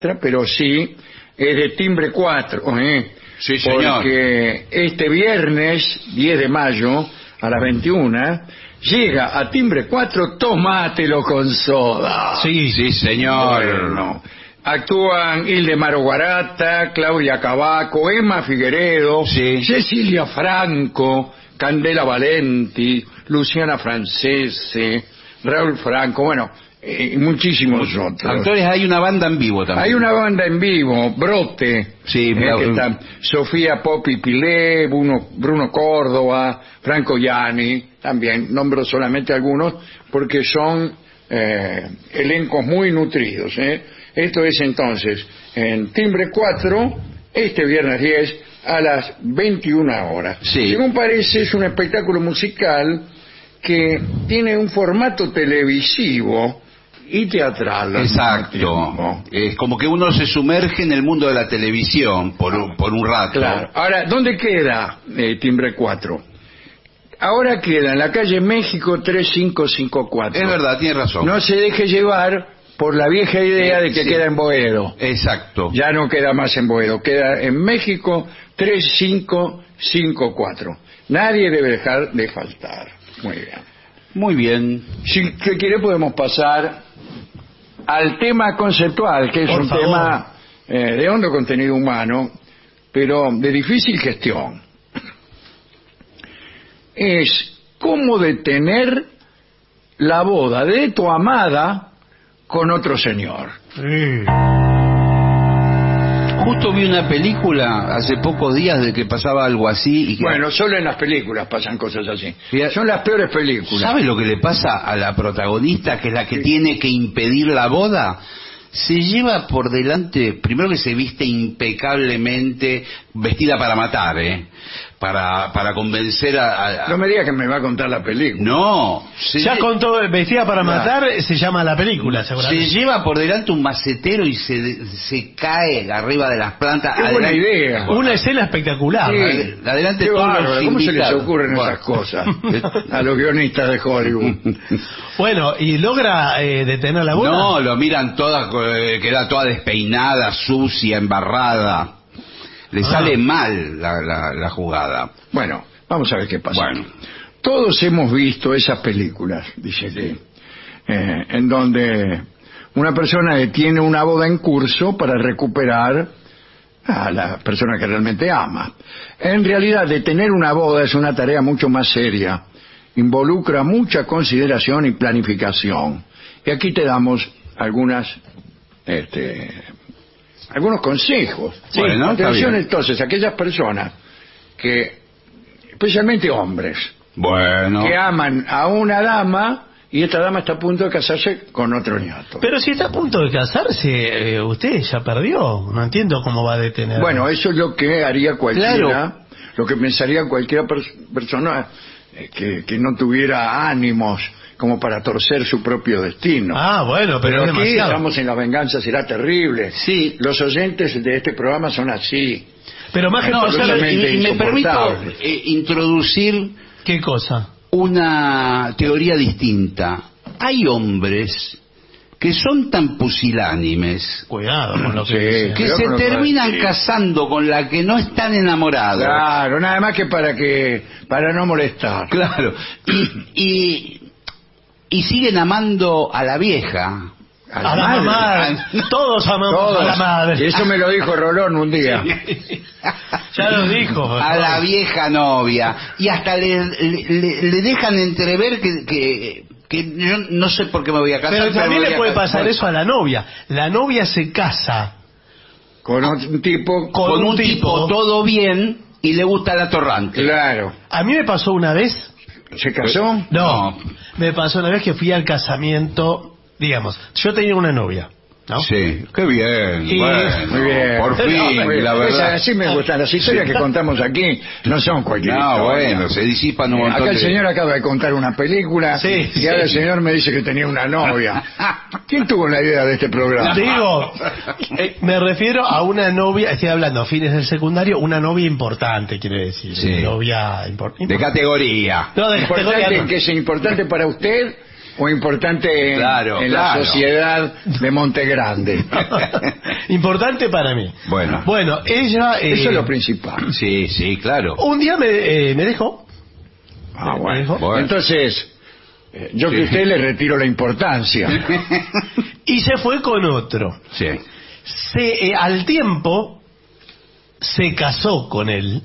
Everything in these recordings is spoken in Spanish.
pero sí es de timbre 4, Sí, señor. porque este viernes 10 de mayo a las 21 llega a timbre 4 Tomátelo con soda. Sí, sí, señor. Bueno, actúan Ildemaro Guarata, Claudia Cavaco, Emma Figueredo, Sí. Cecilia Franco, Candela Valenti, Luciana Francese, Raúl Franco, bueno, y muchísimos otros. Actores, hay una banda en vivo también. Hay una banda en vivo, Brote, Sí, que está Sofía Popi Pilé, Bruno Córdoba, Franco Gianni, también nombro solamente algunos porque son elencos muy nutridos. Esto es entonces en timbre 4, este viernes 10 a las 21 horas. Sí. Según parece, es un espectáculo musical que tiene un formato televisivo y teatral. Exacto. Es como que uno se sumerge en el mundo de la televisión por un rato. Claro. Ahora, ¿dónde queda timbre 4? Ahora queda en la calle México 3554. Es verdad, tiene razón. No se deje llevar por la vieja idea de que Sí. queda en Boedo. Exacto. Ya no queda más en Boedo, queda en México 3554. Nadie debe dejar de faltar. Muy bien. Muy bien. Si que quiere podemos pasar al tema conceptual, que es Por un favor. tema de hondo contenido humano, pero de difícil gestión. Es cómo detener la boda de tu amada con otro señor. Sí. Justo vi una película hace pocos días de que pasaba algo así. Y que... Bueno, solo en las películas pasan cosas así. Sí. Son las peores películas. ¿Sabe lo que le pasa a la protagonista, que es la que tiene que impedir la boda? Se lleva por delante, primero que se viste impecablemente, vestida para matar, para convencer a... No me digas que me va a contar la película. No, Ya contó Vestida para Claro. matar, se llama la película, se seguramente. lleva por delante un macetero y se cae arriba de las plantas. Qué buena Adelante- idea. Una escena espectacular. Sí. Adelante Qué todos los bárbaro, ¿cómo se les invitados? ocurren Bueno. esas cosas a los guionistas de Hollywood? Bueno, y logra detener la boda. No, lo miran toda, queda toda despeinada, sucia, embarrada. Le sale mal la jugada. Bueno, vamos a ver qué pasa. Bueno. Todos hemos visto esas películas, dice que, en donde una persona detiene una boda en curso para recuperar a la persona que realmente ama. En realidad, detener una boda es una tarea mucho más seria. Involucra mucha consideración y planificación. Y aquí te damos algunos consejos. Sí, bueno, está atención bien. entonces, aquellas personas que, especialmente hombres, Bueno. que aman a una dama y esta dama está a punto de casarse con otro ñato. Pero si está a punto de casarse, usted ya perdió. No entiendo cómo va a detener. Bueno, eso es lo que haría cualquiera, Claro. lo que pensaría cualquier persona que no tuviera ánimos como para torcer su propio destino. Ah, bueno, pero es aquí demasiado. estamos en La venganza será terrible. Sí. Los oyentes de este programa son así. Pero más que No, pasar- absolutamente y me permito insoportable. introducir ¿Qué cosa? una teoría distinta. Hay hombres que son tan pusilánimes Cuidado con lo que Sí. dice. que Cuidado se con lo que va a terminan decir. casando con la que no están enamorados. Claro, nada más que para no molestar. Claro. Y siguen amando a la vieja. A A la mamá. Todos amamos Todos. a la madre. Y eso me lo dijo Rolón un día. Ya lo dijo. A la vieja novia. Y hasta le dejan entrever que yo no sé por qué me voy a casar. Pero también me voy le a puede casar. pasar eso a la novia. La novia se casa Con un tipo. Con un tipo todo bien y le gusta la torrante. Claro. A mí me pasó una vez. ¿Se casó? No, me pasó una vez que fui al casamiento. Digamos, yo tenía una novia, ¿no? Sí, qué bien. Y- Bueno, Muy bien. por Pero, fin, Muy bien. la verdad. Así me gustan. Las historias que contamos aquí no son cualquier No, historia. bueno, se disipan un montón Acá el de... señor acaba de contar una película Sí, y ahora el sí. señor me dice que tenía una novia. ¿Quién tuvo la idea de este programa? Digo, me refiero a una novia, estoy hablando a fines del secundario, una novia importante, quiere decir. Sí. Novia De categoría. No, de categoría Importante, no. que es importante para usted o importante en la sociedad de Monte Grande. Importante para mí. Bueno, ella... Eso es lo principal. Sí, claro. Un día me dejó. Bueno. Entonces, yo que usted le retiro la importancia. Y se fue con otro. Sí. Al tiempo, se casó con él.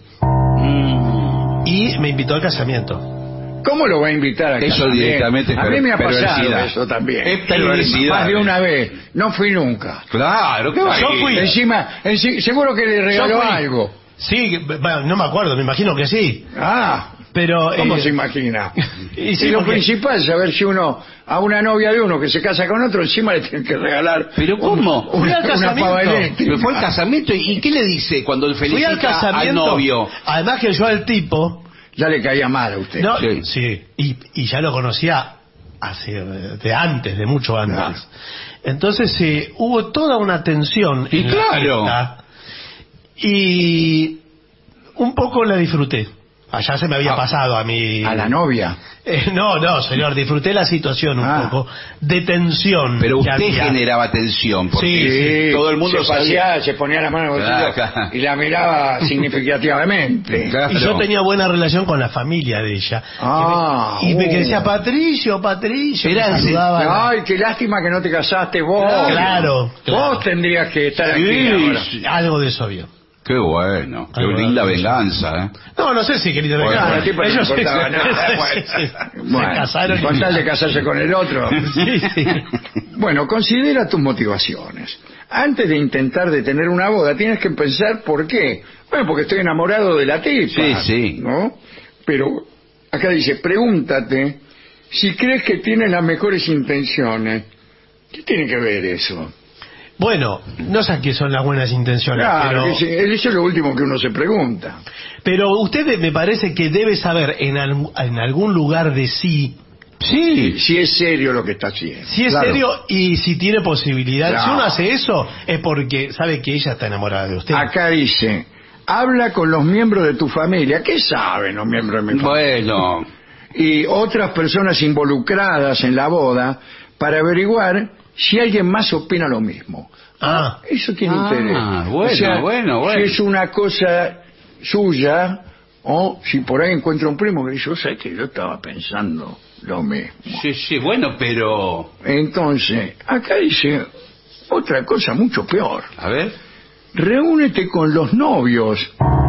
Y me invitó al casamiento. ¿Cómo lo va a invitar a eso directamente? A mí me ha pasado eso también. Es perversidad. Más de una vez. No fui nunca. Claro, ¿qué va? Yo fui. Encima, seguro que le regaló algo. Sí, bueno, no me acuerdo, me imagino que sí. Pero, ¿cómo se imagina? Y lo principal es saber si uno, a una novia de uno que se casa con otro, encima le tienen que regalar. ¿Pero cómo? Una pava eléctrica. Fue al casamiento, ¿y qué le dice cuando le felicita al novio? Además que yo al tipo... Ya le caía mal a usted. No, sí. Y ya lo conocía de mucho antes. Claro. Entonces hubo toda una tensión. Y claro. Y un poco la disfruté. Allá se me había pasado a mí. ¿A la novia? No, señor, disfruté la situación un poco de tensión. Pero usted generaba tensión, porque todo el mundo se ponía la mano en el bolsillo y la miraba significativamente. Claro. Y yo tenía buena relación con la familia de ella. Y me decía, Patricio. Ay, qué lástima que no te casaste vos. Claro. Vos tendrías que estar aquí ahora. Algo de eso vio. Qué bueno, qué linda venganza, No sé si querida venganza. Ellos no importaba nada. Se casaron. Con tal de casarse con el otro. Sí. Bueno, considera tus motivaciones. Antes de intentar detener una boda, tienes que pensar por qué. Bueno, porque estoy enamorado de la tipa. Sí. ¿No? Pero acá dice, pregúntate si crees que tienes las mejores intenciones. ¿Qué tiene que ver eso? Bueno, no sé qué son las buenas intenciones, pero... Eso es lo último que uno se pregunta. Pero usted me parece que debe saber en algún lugar de sí... Sí, si es serio lo que está haciendo. Si es serio y si tiene posibilidad. Si uno hace eso, es porque sabe que ella está enamorada de usted. Acá dice, habla con los miembros de tu familia. ¿Qué saben los miembros de mi familia? Bueno. Y otras personas involucradas en la boda para averiguar si alguien más opina lo mismo. Eso tiene interés. Bueno. Si es una cosa suya, o si por ahí encuentra un primo que dice, yo sé que yo estaba pensando lo mismo. Sí, bueno, pero... Entonces, acá dice otra cosa mucho peor. A ver. Reúnete con los novios.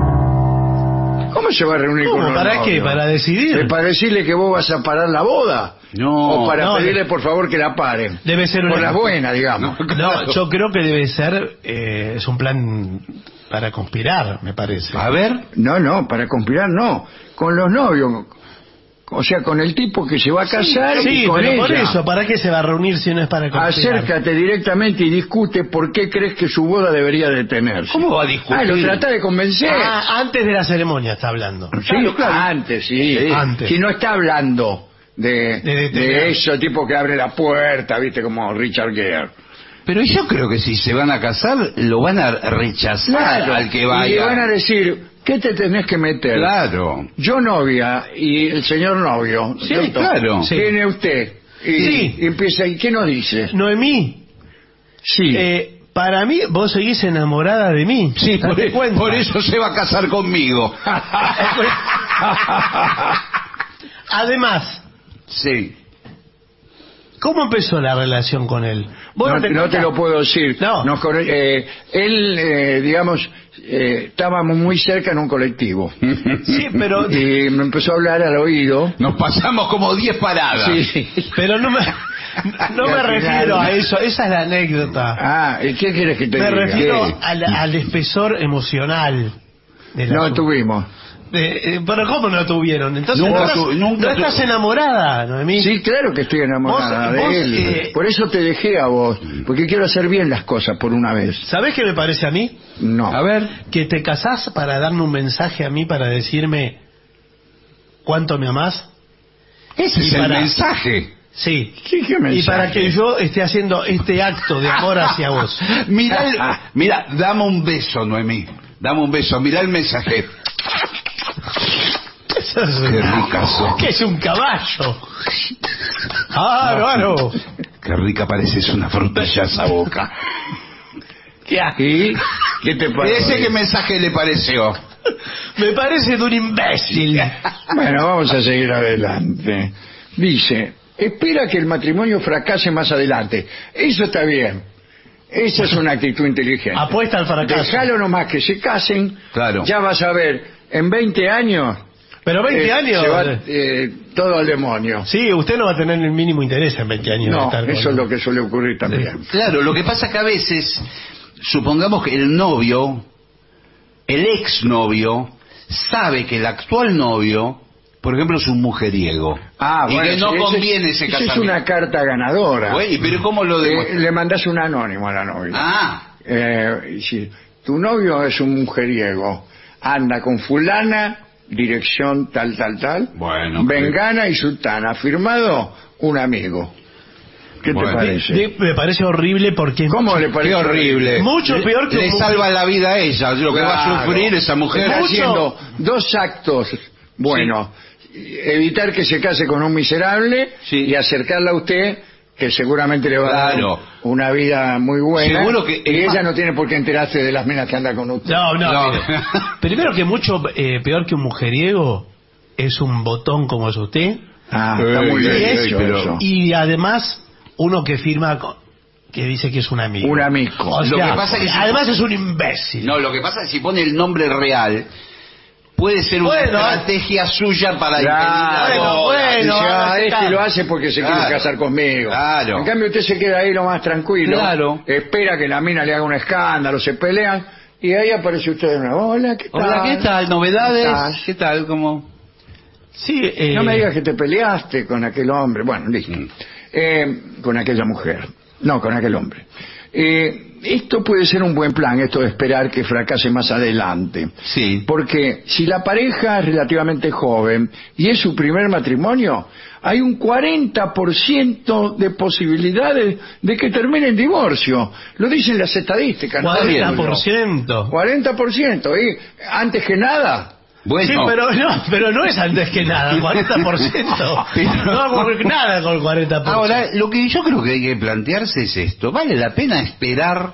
¿Cómo se va a reunir con los novios? ¿Para qué? ¿Para decidir? ¿Para decirle que vos vas a parar la boda? No. ¿O para pedirle por favor que la paren? Debe ser por la buena, digamos. No, yo creo que debe ser... es un plan para conspirar, me parece. A ver. No, para conspirar no. Con los novios. O sea, con el tipo que se va a casar y con pero ella. por eso, ¿para qué se va a reunir si no es para conspirar? Acércate directamente y discute por qué crees que su boda debería detenerse. ¿Cómo va a discutir? Lo trata de convencer. Antes de la ceremonia está hablando. Sí, claro. Antes. Si no está hablando de eso, tipo que abre la puerta, viste, como Richard Gere. Pero yo creo que si se van a casar, lo van a rechazar al que vaya. Y le van a decir, ¿qué te tenés que meter? Claro. Yo novia y el señor novio. Sí, claro. Viene usted. Y empieza, ¿y qué nos dice? Noemí. Sí. Para mí, vos seguís enamorada de mí. Sí, por eso se va a casar conmigo. Además. Sí. ¿Cómo empezó la relación con él? No te lo puedo decir. No. Él, digamos, estábamos muy cerca en un colectivo. Sí, pero... Y me empezó a hablar al oído. Nos pasamos como 10 paradas. Sí. Pero no me refiero a eso. Esa es la anécdota. ¿Y qué quieres que te diga? Me refiero al espesor emocional. No tuvimos. Pero ¿cómo no tuvieron? Entonces nunca estás enamorada, Noemí. Sí, claro que estoy enamorada de él. Por eso te dejé a vos, porque quiero hacer bien las cosas por una vez. ¿Sabés qué me parece a mí? No. A ver, que te casás para darme un mensaje a mí para decirme cuánto me amás. Ese es el mensaje. Sí. ¿Qué mensaje? Y para que yo esté haciendo este acto de amor hacia vos. Mira, dame un beso, Noemí. Dame un beso. Mirá el mensaje. Qué rica sos. ¿Qué es un caballo? ¡Bárbaro! Qué rica pareces una frutilla esa boca. ¿Y qué te parece? ¿Qué mensaje le pareció? Me parece de un imbécil. Bueno, vamos a seguir adelante. Dice, espera que el matrimonio fracase más adelante. Eso está bien. Esa es una actitud inteligente. Apuesta al fracaso. Déjalo nomás que se casen. Claro. Ya vas a ver, en 20 años... Pero 20 años... Se va todo al demonio. Sí, usted no va a tener el mínimo interés en 20 años. No, de estar eso con... es lo que suele ocurrir también. Claro, lo que pasa que a veces, supongamos que el novio, el exnovio, sabe que el actual novio, por ejemplo, es un mujeriego. Ah, y bueno, que no sí, conviene ese esa casamiento. es una carta ganadora. Güey, pero ¿cómo lo demuestra? Le mandas un anónimo a la novia. Ah, Si tu novio es un mujeriego, anda con fulana, dirección tal, Bueno, Bengana y sultana, firmado un amigo. ¿Qué Bueno. te parece? Me parece horrible porque... ¿Cómo le parece? qué horrible. Mucho peor que le un- salva la vida a ella, lo que va a Claro. sufrir esa mujer. Está Mucho- haciendo dos actos. Bueno, evitar que se case con un miserable Sí. y acercarla a usted, que seguramente le va a Claro. dar una vida muy buena. Seguro que- y ella no tiene por qué enterarse de las minas que anda con usted. No. No. mire. Primero que mucho peor que un mujeriego es un botón como es usted. Ah, está muy Y bien es- dicho eso. Y además, uno que firma... que dice que es un amigo. Un amigo. O Lo sea, que pasa es que si- además es un imbécil. No, lo que pasa es que si pone el nombre real, puede ser una Bueno, estrategia suya para Claro, impedir la boda. Dice, hágase este cargo. lo hace porque se Claro. quiere casar conmigo. Claro. En cambio usted se queda ahí lo más tranquilo. Claro. Espera que la mina le haga un escándalo, se pelean y ahí aparece usted de nuevo. Hola, ¿qué tal? Hola, ¿qué tal? ¿Cómo ¿Novedades? estás? ¿Qué tal? ¿Cómo? Sí, No me digas que te peleaste con aquel hombre. Bueno, listo. Con aquella mujer. No, con aquel hombre. Esto puede ser un buen plan, esto de esperar que fracase más adelante. Sí. Porque si la pareja es relativamente joven y es su primer matrimonio, hay un 40% de posibilidades de que termine en divorcio. Lo dicen las estadísticas. no lo digo yo. 40%. 40%. Y antes que nada... Bueno, Sí, pero no es antes que nada, el 40%. No hago nada con el 40%. ahora, lo que yo creo que hay que plantearse es esto. ¿Vale la pena esperar,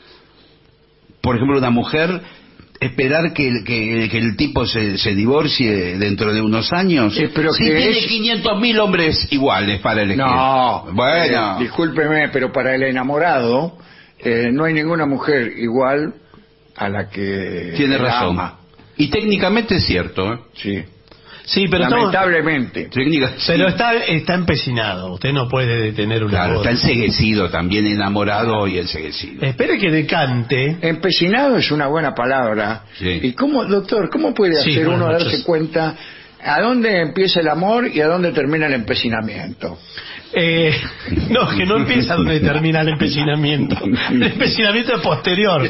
por ejemplo, una mujer, esperar que el tipo se divorcie dentro de unos años? pero si que tiene es- 500.000 hombres iguales para elegir. No, Bueno. discúlpeme, pero para el enamorado no hay ninguna mujer igual a la que Tiene él razón. ama. Y técnicamente es cierto, ¿eh? Sí, Sí, pero estamos- lamentablemente. pero está empecinado. Usted no puede detener una Claro, boda. está enseguecido también, enamorado y enseguecido. Espere que decante. Empecinado es una buena palabra. Sí. ¿Y cómo, doctor, cómo puede Sí, hacer buenas uno noches. darse cuenta a dónde empieza el amor y a dónde termina el empecinamiento? No, que no empieza donde termina el empecinamiento. El empecinamiento es posterior.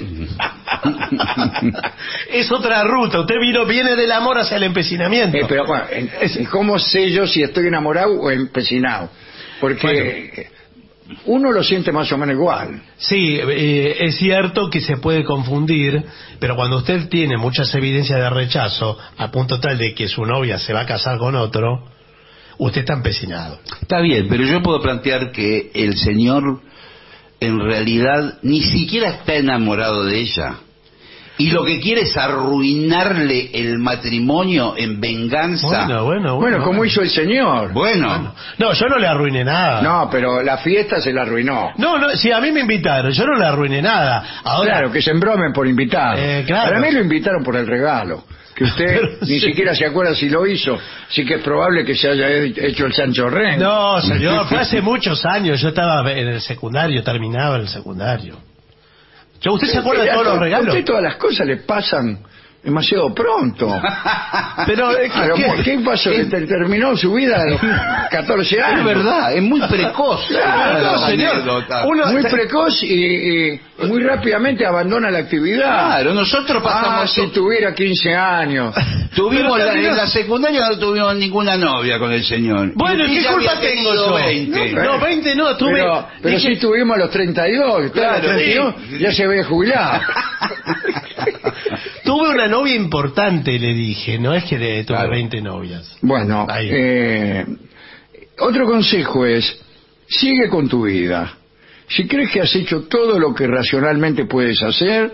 Es otra ruta. Usted viene del amor hacia el empecinamiento. Pero bueno, ¿cómo sé yo si estoy enamorado o empecinado? Porque uno lo siente más o menos igual. Sí, es cierto que se puede confundir, pero cuando usted tiene muchas evidencias de rechazo, a punto tal de que su novia se va a casar con otro, usted está empecinado. Está bien, pero yo puedo plantear que el señor en realidad ni siquiera está enamorado de ella. Y lo que quiere es arruinarle el matrimonio en venganza. Bueno, como hizo el señor. Bueno. No, yo no le arruiné nada. No, pero la fiesta se la arruinó. No, si a mí me invitaron, yo no le arruiné nada. Ahora, Claro, que se embromen por invitar. claro. Para mí lo invitaron por el regalo. Que usted Pero ni sí. siquiera se acuerda si lo hizo. Sí que es probable que se haya hecho el Sancho Ren. No, señor, fue hace muchos años. Yo estaba en el secundario, terminaba el secundario. ¿Usted se acuerda de todos los A regalos? usted todas las cosas le pasan demasiado pronto. Pero, Claro, ¿qué pasó? Que terminó su vida a los 14 años. Es verdad, es muy precoz. Claro, La señor. anécdota. Muy precoz y muy rápidamente abandona la actividad. Claro, nosotros pasamos... Si tuviera 15 años. Tuvimos Pero en la secundaria no tuvimos ninguna novia con el señor. Bueno, Y ¿qué ya culpa había tengo tenido yo? 20. No, 20 no, tuve... Pero dije- sí tuvimos a los 32. Claro, Claro, ya se ve jubilado. Tuve una novia importante, le dije, no es que tuve Claro. 20 novias. Bueno, Ahí. otro consejo es, sigue con tu vida. Si crees que has hecho todo lo que racionalmente puedes hacer,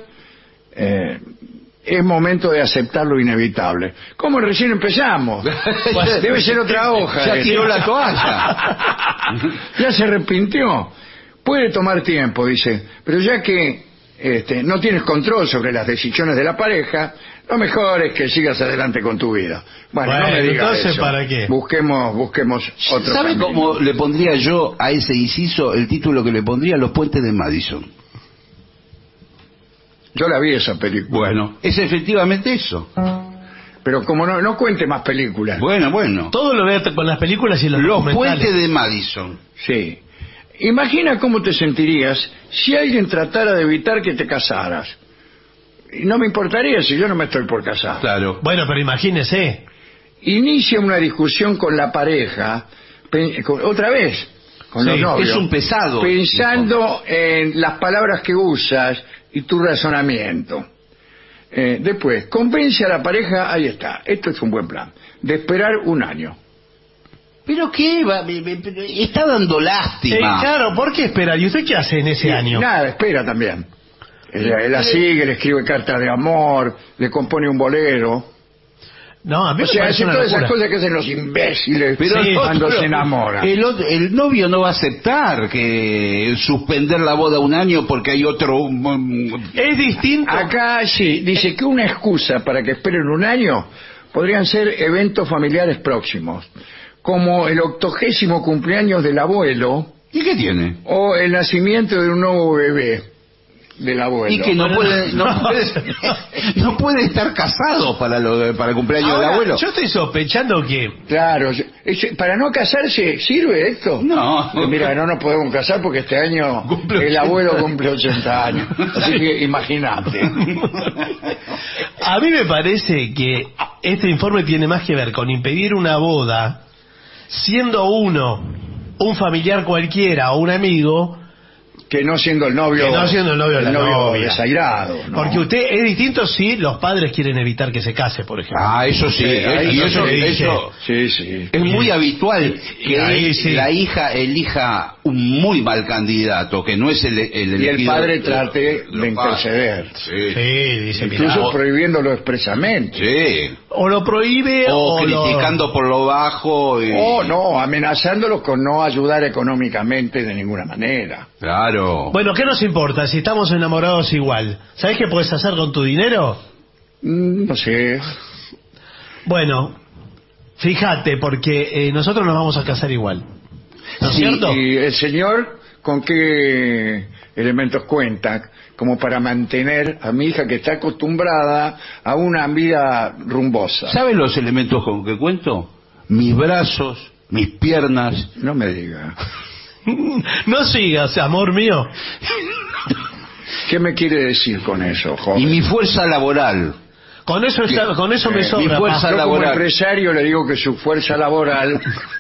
es momento de aceptar lo inevitable. Como recién empezamos. Pues debe ser otra hoja. Ya esta. tiró la toalla. Ya se arrepintió. Puede tomar tiempo, dice, pero ya que no tienes control sobre las decisiones de la pareja, lo mejor es que sigas adelante con tu vida. Bueno, no me digas entonces, eso. ¿para qué? Busquemos otro ¿Sabe camino. cómo le pondría yo a ese inciso el título que le pondría? Los puentes de Madison. Yo la vi esa película. Bueno, es efectivamente eso. Pero como no cuente más películas. Bueno. Todo lo veo con las películas y los Los documentales. puentes de Madison. Sí. Imagina cómo te sentirías si alguien tratara de evitar que te casaras. Y no me importaría si yo no me estoy por casar. Claro. Bueno, pero imagínese. Inicia una discusión con la pareja, otra vez, con los Sí, novios. es un pesado. Pensando en las palabras que usas y tu razonamiento. Después, convence a la pareja, ahí está, esto es un buen plan, de esperar un año. ¿Pero qué? Está dando lástima. Claro, ¿por qué esperar? ¿Y usted qué hace en ese año? Nada, espera también. Él la sigue, le escribe cartas de amor, le compone un bolero. No, a mí O me sea, parece hace una todas esas locura. cosas que hacen los imbéciles Pero Sí, cuando se enamoran. El novio no va a aceptar que suspender la boda un año porque hay otro... Es distinto. Acá sí, dice que una excusa para que esperen un año podrían ser eventos familiares próximos, como el 80º cumpleaños del abuelo ¿Y qué tiene? o el nacimiento de un nuevo bebé del abuelo. Y que no puede estar casado para el cumpleaños Ahora, del abuelo. yo estoy sospechando que... Claro, para no casarse, ¿sirve esto? No. Mira, no nos podemos casar porque este año Cumple el 80. abuelo cumple 80 años. Así que imagínate. A mí me parece que este informe tiene más que ver con impedir una boda, siendo uno un familiar cualquiera o un amigo, Que no siendo el novio, que no siendo el novio de la novia. desairado, ¿no? Porque usted es distinto si los padres quieren evitar que se case, por ejemplo. Ah, eso sí. ahí Y no eso, se dice. eso Sí, sí. es muy habitual que ahí sí. la hija elija un muy mal candidato, que no es el Y el elegido padre de trate los de interceder. padres. Sí. Sí, dice, Incluso mirá, prohibiéndolo expresamente. Sí. o lo prohíbe O lo- criticando por lo bajo. Y... O no, amenazándolos con no ayudar económicamente de ninguna manera. Claro. Bueno, ¿qué nos importa si estamos enamorados igual? ¿Sabés qué puedes hacer con tu dinero? No sé. Bueno, fíjate, porque nosotros nos vamos a casar igual. ¿No es Sí, cierto? ¿Y el señor con qué elementos cuenta como para mantener a mi hija que está acostumbrada a una vida rumbosa? ¿Sabes los elementos con que cuento? Mis brazos, mis piernas. No me diga. No sigas, amor mío. ¿Qué me quiere decir con eso, Y joven? mi fuerza laboral. Con eso me sobra. mi fuerza pa. Yo como laboral. empresario le digo que su fuerza laboral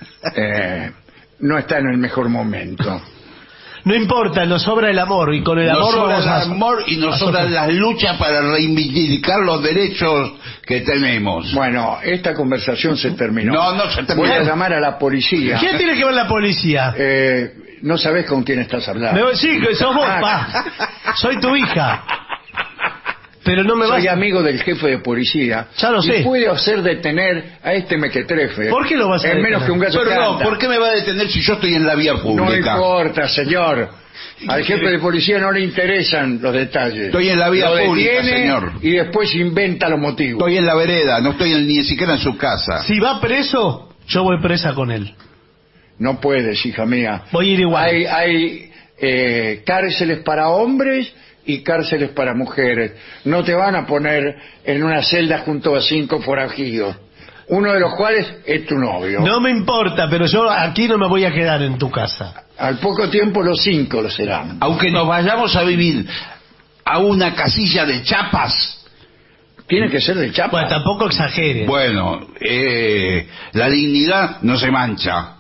no está en el mejor momento. No importa, nos sobra el amor y con el Nos amor sobra vamos a... el amor y nos sobran las luchas para reivindicar los derechos que tenemos. Bueno, esta conversación se terminó. No se terminó. Voy a llamar a la policía. ¿Quién tiene que ver la policía? No sabes con quién estás hablando. Sí, que sos vos, pa. Soy tu hija. Pero no me vas... Soy amigo del jefe de policía. Ya lo y sé. puede hacer detener a este mequetrefe. ¿Por qué lo vas a En detener? menos que un gallo Pero no, canta. ¿por qué me va a detener si yo estoy en la vía No pública? importa, señor. Al jefe de policía no le interesan los detalles. Estoy en la vía Lo pública, detiene señor. Y después inventa los motivos. Estoy en la vereda, no estoy ni siquiera en su casa. Si va preso, yo voy presa con él. No puedes, hija mía. Voy a ir igual. Hay cárceles para hombres y cárceles para mujeres. No te van a poner en una celda junto a 5 forajidos, uno de los cuales es tu novio. No me importa, pero yo aquí no me voy a quedar en tu casa. Al poco tiempo los 5 lo serán. Aunque nos vayamos a vivir a una casilla de chapas, Tiene que ser de chapa. Bueno, tampoco exageres. bueno, la dignidad no se mancha.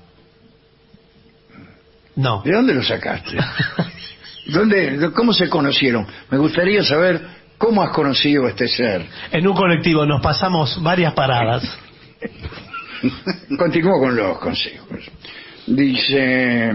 No. ¿De dónde lo sacaste? ¿Cómo se conocieron? Me gustaría saber ¿Cómo has conocido a este ser? En un colectivo nos pasamos varias paradas. Continúo con los consejos. Dice,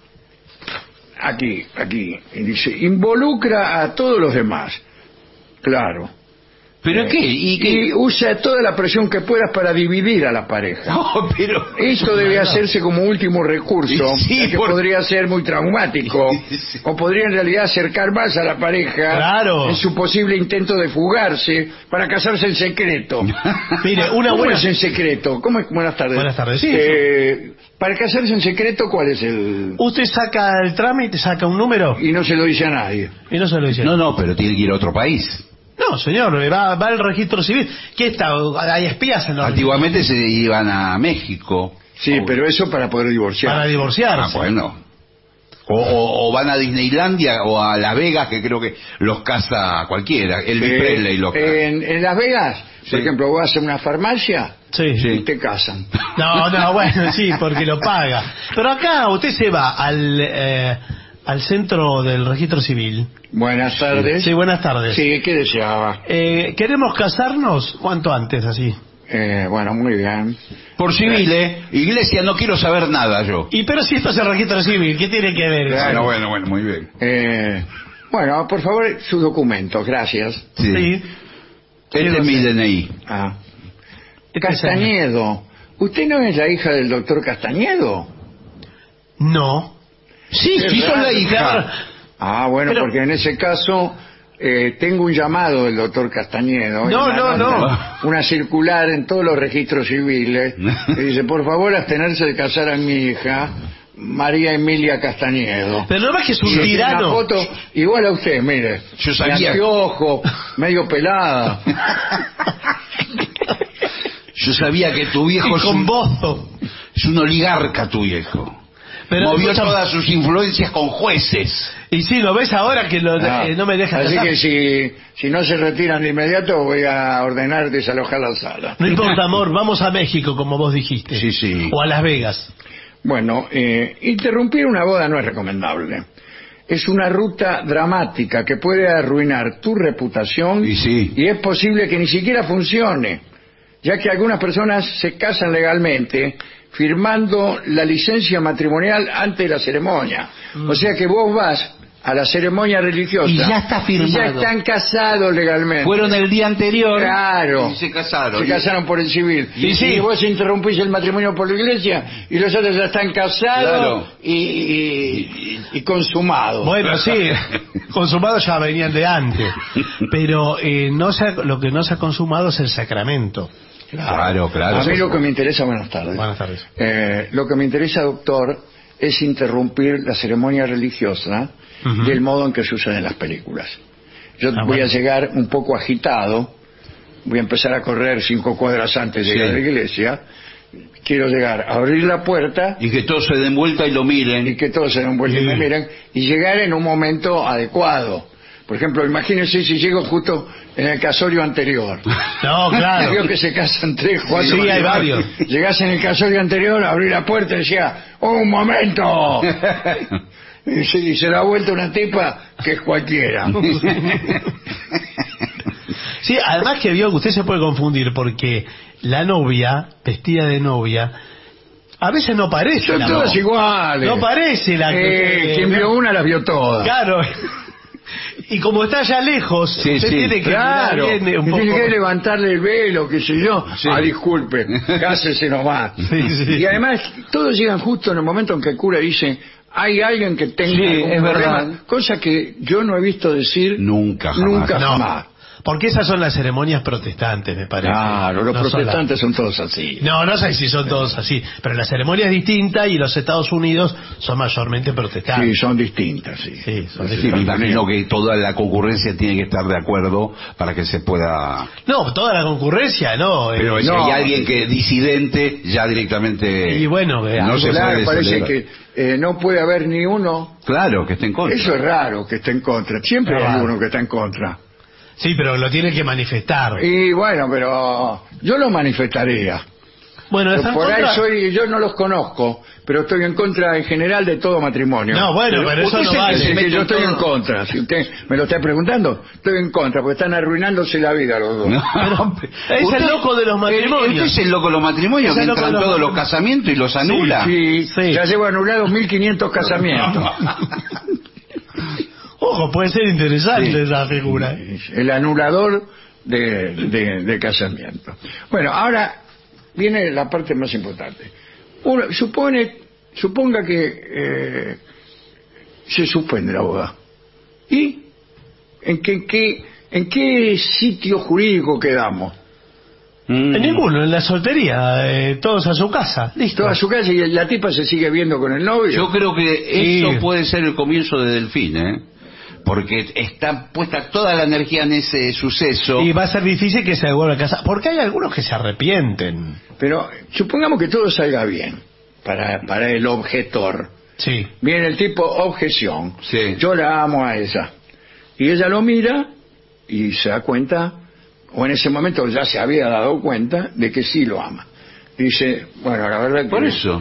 aquí, dice, involucra a todos los demás. Claro. ¿Pero qué? Y usa toda la presión que puedas para dividir a la pareja. No, pero... Esto debe hacerse como último recurso, Sí, que podría ser muy traumático, Sí. o podría en realidad acercar más a la pareja Claro. en su posible intento de fugarse para casarse en secreto. Mire, una ¿Cómo buena... es en secreto? ¿Cómo es? Buenas tardes. Buenas tardes. Sí, para casarse en secreto, ¿cuál es el...? Usted saca el trámite, saca un número Y no se lo dice a nadie. y no se lo dice. No, pero tiene que ir a otro país. No, señor, va al registro civil. ¿Qué está? Hay espías en los Antiguamente se iban a México. Sí, pero eso para poder divorciar. para divorciarse. Bueno. O van a Disneylandia o a Las Vegas, que creo que los casa cualquiera. Elvis Presley los casa. En Las Vegas, Sí. por ejemplo, vas a una farmacia Sí. y te casan. No, bueno, sí, porque lo paga. Pero acá usted se va al centro del registro civil. Buenas tardes. Sí, buenas tardes. Sí, ¿qué deseaba? ¿Queremos casarnos? ¿Cuánto antes, así? Bueno, muy bien. Por civil, Iglesia, no quiero saber nada yo. Y pero si esto es el registro civil, ¿qué tiene que ver? Claro. Bueno, muy bien. Bueno, por favor, sus documentos, gracias. Sí. Este es mi DNI. Ah. Este es Castañedo. ¿Usted no es la hija del doctor Castañedo? No. Sí, Qué sí, son la raro. hija. Ah, bueno, Pero- porque en ese caso tengo un llamado del doctor Castañedo. No, no. Una circular en todos los registros civiles que dice, por favor, abstenerse de casar a mi hija, María Emilia Castañedo. Pero no más que es un Y tiene una tirano. foto igual a usted, mire. Yo sabía. De anteojo, medio pelada. Yo sabía que tu viejo Y es con un, bozo. es un oligarca, tu viejo. Pero Movió escucha- todas sus influencias con jueces. Y sí, ¿lo ves ahora que no me deja Así casar? que si no se retiran de inmediato, voy a ordenar desalojar la sala. No importa, amor, vamos a México, como vos dijiste. Sí, sí. O a Las Vegas. Bueno, interrumpir una boda no es recomendable. Es una ruta dramática que puede arruinar tu reputación Y sí. y es posible que ni siquiera funcione, ya que algunas personas se casan legalmente firmando la licencia matrimonial antes de la ceremonia. O sea que vos vas a la ceremonia religiosa Y ya está firmado. y ya están casados legalmente. Fueron el día anterior. Claro. Y se casaron. Se casaron por el civil. Y sí. Y vos interrumpís el matrimonio por la iglesia y los otros ya están casados Claro. y consumados. Bueno, sí, consumados ya venían de antes. Pero lo que no se ha consumado es el sacramento. Claro. A mí lo que me interesa, buenas tardes. Buenas tardes. Lo que me interesa, doctor, es interrumpir la ceremonia religiosa Ujú. del modo en que se usan en las películas. Yo voy bueno. a llegar un poco agitado, voy a empezar a correr 5 cuadras antes de Sí. llegar a la iglesia, quiero llegar a abrir la puerta Y que todos se den vuelta y lo miren. y que todos se den vuelta y me Sí. miren, y llegar en un momento adecuado. Por ejemplo, imagínense si llego justo en el casorio anterior. No, claro. Creo que se casan 3, 4. Sí, hay varios. Llegás en el casorio anterior, abrí la puerta y decía, ¡un momento! Y se da vuelta una tipa que es cualquiera. Sí, además que vio que usted se puede confundir porque la novia, vestida de novia, a veces no parece Son la todas novia. iguales. No parece la Quien vio una las vio todas. Claro. Y como está allá lejos, Sí, usted sí. tiene que Claro, mirar bien un tiene poco. que levantarle el velo, qué sé yo. Sí. Ah, disculpe, cásese nomás. Sí, sí. Y además, todos llegan justo en el momento en que el cura dice, hay alguien que tenga Sí, algún es problema", verdad. cosa que yo no he visto decir Nunca, jamás. nunca No, jamás. porque esas son las ceremonias protestantes, me parece. Claro, los No son protestantes son todos así. las- No sé si son todos así, pero la ceremonia es distinta y los Estados Unidos son mayormente Sí, protestantes. son distintas, sí. Sí, son Sí, me distintas. imagino que toda la concurrencia tiene que estar de acuerdo para que se pueda... No, toda la concurrencia, no. Pero si no. hay alguien que es disidente, ya directamente... Y bueno, no se Claro, puede parece celebrar. que no puede haber ni uno. Claro, que esté en contra. Eso es raro que esté en contra. Siempre hay Claro. uno que está en contra. Sí, pero lo tiene que manifestar. Y bueno, pero yo lo manifestaría. Bueno, está en por ahí contra. yo no los conozco, pero estoy en contra en general de todo matrimonio. No, bueno, pero eso usted no se- vale. Así que yo estoy en todo. contra. Si usted me lo está preguntando, estoy en contra, porque están arruinándose la vida los dos. Es el loco de los matrimonios. Usted es el loco de los matrimonios, Es que el loco entran de los todos los matrimonios. casamientos y los anula. Sí, Sí. ya llevo anulados 1.500 casamientos. Ojo, puede ser interesante Sí. esa figura. El anulador de casamiento. Bueno, ahora viene la parte más importante. Suponga que se suspende la boda. ¿Y en qué sitio jurídico quedamos? Mm. En ninguno, en la soltería, todos a su casa, listo. Toda su casa y la tipa se sigue viendo con el novio. Yo creo que Sí. eso puede ser el comienzo de Delfín, ¿eh? Porque está puesta toda la energía en ese suceso. Y va a ser difícil que se devuelva a casa, porque hay algunos que se arrepienten. Pero supongamos que todo salga bien para el objetor. Sí. Viene el tipo, objeción. Sí. Yo la amo a ella. Y ella lo mira y se da cuenta, o en ese momento ya se había dado cuenta de que sí lo ama. Dice, bueno, la verdad que... Por eso.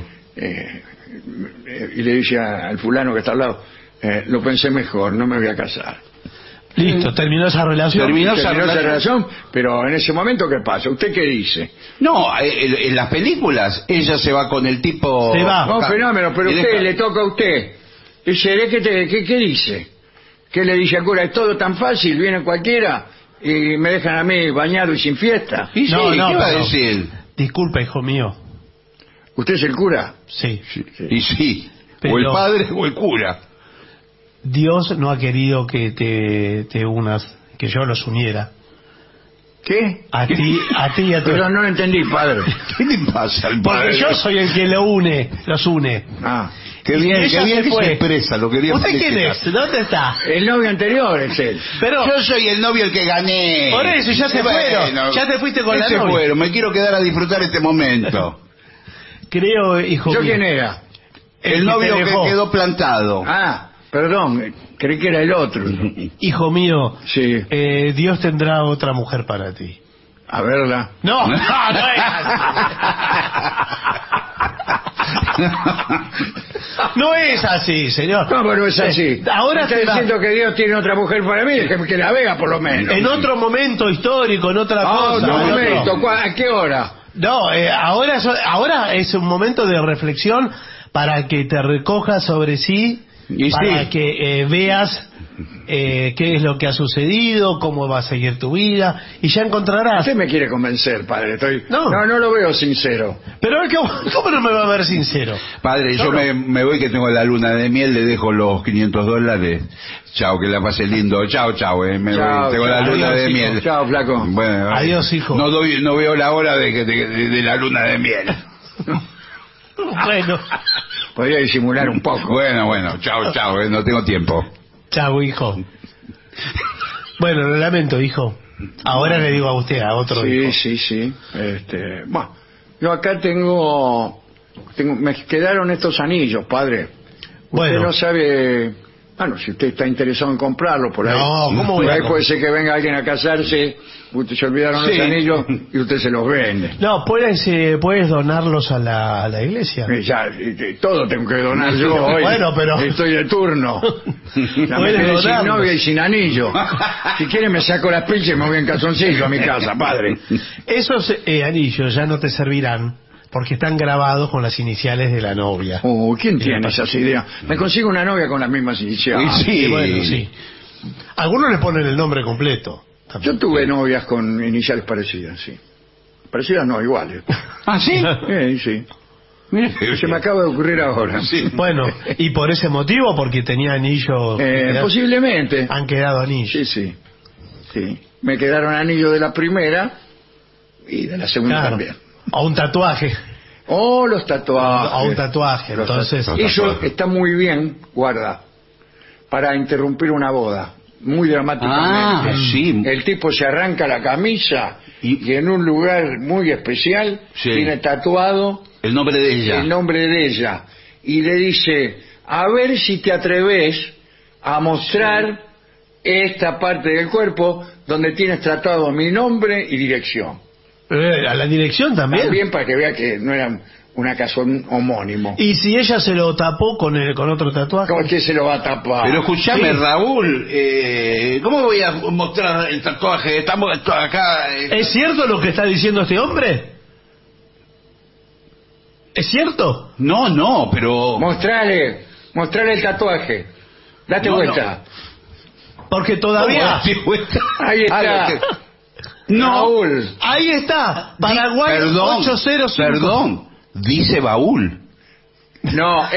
Y le dice al fulano que está al lado, lo pensé mejor, no me voy a casar. Listo, terminó esa relación. Terminó esa relación, pero en ese momento, ¿qué pasa? ¿Usted qué dice? No, en las películas ella se va con el tipo... Se va. No, fenómeno, pero Y usted, deja- le toca a usted. Dice, ¿qué dice? ¿Qué le dice al cura? Es todo tan fácil, viene cualquiera y me dejan a mí bañado y sin fiesta. Y sí, No, ¿qué va a pero- decir? Disculpa, hijo mío. ¿Usted es el cura? Sí. Y sí, Pero- o el padre o el cura. Dios no ha querido que te unas, que yo los uniera. ¿Qué? A ti y a tu... Pero no lo entendí, padre. ¿Qué le pasa al Porque padre? yo soy el que los une. Ah, Qué Y bien, ella qué bien se que fue. se expresa, lo quería ¿Usted quién felicitar. es? ¿Dónde está? el novio anterior es él. Pero, Yo soy el novio el que gané. por eso, ya se fueron. Ya te fuiste con la se novia. fueron, me quiero quedar a disfrutar este momento. creo, hijo ¿Yo mío. quién era? El que novio te que dejó. quedó plantado. Ah, perdón, creí que era el otro. Hijo mío, Sí, Dios tendrá otra mujer para ti. a verla. No, no es así. No es así, señor. No, pero es así. Ahora está se va. diciendo que Dios tiene otra mujer para mí, que la vea por lo menos. En otro momento histórico, en otra Ah, cosa. otro en otro- momento, ¿a qué hora? No, ahora es un momento de reflexión para que te recojas sobre sí, Y para sí. que veas qué es lo que ha sucedido, cómo va a seguir tu vida, y ya encontrarás. Usted me quiere convencer, padre. No. No lo veo sincero. Pero ¿cómo no me va a ver sincero? Padre, No, yo no. me voy que tengo la luna de miel, le dejo los $500. Chao, que la pase lindo. Chao, chao, me Chao, voy. Tengo chao. la luna Adiós, de hijo. miel. Chao, flaco. Bueno, Adiós, hijo. No veo la hora de la luna de miel. Bueno, Podría disimular un poco. Bueno, chao, chao, no tengo tiempo. chao, hijo. Bueno, lo lamento, hijo. Ahora le digo a usted, a otro hijo. Sí. Bueno, yo acá me quedaron estos anillos, padre. Usted Bueno. no sabe. Bueno, si usted está interesado en comprarlo, por ahí. No, ¿cómo voy por a ahí comprar? puede ser que venga alguien a casarse, usted se olvidaron Sí. los anillos y usted se los vende. No, puedes donarlos a la iglesia. Todo tengo que donar yo hoy. Bueno, pero- Estoy de turno. Ya me Puedes quedé sin donarlos. novia y sin anillo. Si quiere me saco las pinches y me voy en calzoncillo a mi casa, padre. Esos anillos ya no te servirán porque están grabados con las iniciales de la novia. ¿Quién tiene esas ideas? Me consigo una novia con las mismas iniciales. Y sí. Y bueno, sí. Algunos le ponen el nombre completo. Yo tuve novias con iniciales parecidas, sí. Parecidas no, iguales. ¿Ah, sí? Sí. Mire, Se me acaba de ocurrir ahora. Sí. Bueno, y por ese motivo, porque tenía anillos. Posiblemente. Han quedado anillos. Sí. Me quedaron anillos de la primera y de la segunda Claro. también. O un tatuaje. Oh, los tatuajes. O un tatuaje. Los Entonces, tatuajes. Eso está muy bien, guarda, para interrumpir una boda. Muy dramáticamente. Ah, sí. El tipo se arranca la camisa y en un lugar muy especial Sí. tiene tatuado El nombre de ella. el nombre de ella y le dice, a ver si te atreves a mostrar esta parte del cuerpo donde tienes tratado mi nombre y dirección. ¿A la dirección también? También para que vea que no era un acaso homónimo. ¿Y si ella se lo tapó con otro tatuaje? ¿Cómo es que se lo va a tapar? Pero escúchame, Sí. Raúl, ¿cómo voy a mostrar el tatuaje? Estamos acá... ¿Es cierto lo que está diciendo este hombre? ¿Es cierto? No, pero... Mostrale el tatuaje. Date No, vuelta. Porque todavía... ¿Cómo? Vuelta. Ahí está. No, Raúl. Ahí está, Paraguay perdón, 805. perdón, dice baúl. No,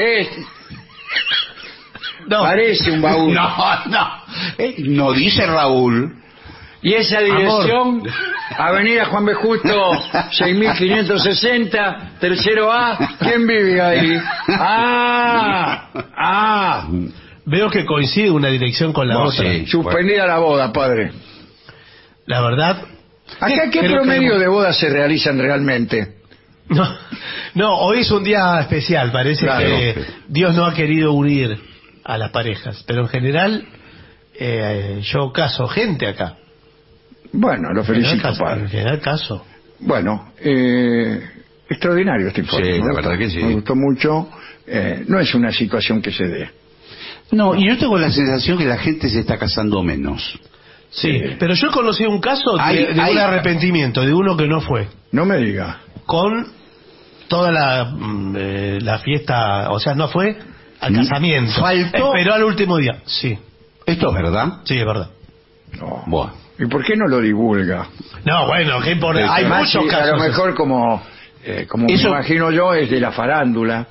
No. parece un baúl. No dice Raúl. Y esa dirección, Avenida Juan B. Justo, 6560, tercero A. ¿Quién vive ahí? Veo que coincide una dirección con la No, otra. sí. Suspendida la boda, padre. La verdad... ¿Acá qué Creo promedio que- de bodas se realizan realmente? No, hoy es un día especial. Parece Claro. que Dios no ha querido unir a las parejas. Pero en general, yo caso gente acá. Bueno, lo En general felicito, caso, en padre. general caso. Bueno, extraordinario este informe. Sí, Me la gustó, verdad que sí. Me gustó mucho. No es una situación que se dé. No, y yo tengo la sensación que la gente se está casando menos. Sí, pero yo conocí un caso de Hay- un arrepentimiento, de uno que no fue. No me diga. Con toda la fiesta, o sea, no fue al casamiento. Faltó- Esperó al último día. Sí, ¿Esto es verdad? sí, es verdad. No. Bueno. ¿Y por qué no lo divulga? No, bueno, ¿qué importa? Pero Hay Además, muchos sí, casos. A lo mejor como me Eso- imagino yo, es de la farándula.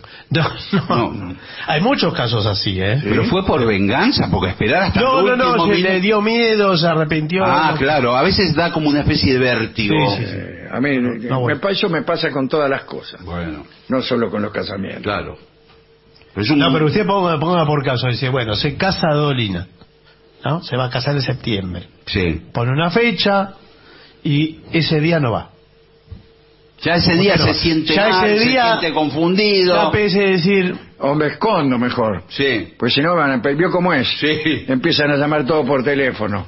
No. Hay muchos casos así, ¿eh? Pero fue por venganza, porque esperar hasta No, el último se minuto- le dio miedo, se arrepintió. Ah, no. claro, a veces da como una especie de vértigo. Sí, sí, sí. A mí bueno. eso me pasa con todas las cosas, Bueno, no solo con los casamientos. claro. Pero es un... No, pero usted ponga por caso, dice, bueno, se casa Dolina, ¿no? Se va a casar en septiembre. Sí. Pone una fecha y ese día no va. Ya ese día ¿Por qué no? se siente Ya mal, ese día- se siente confundido. Ya pese decir, O me escondo mejor, Sí. pues si no, ¿vio cómo es? Sí. Empiezan a llamar todo por teléfono.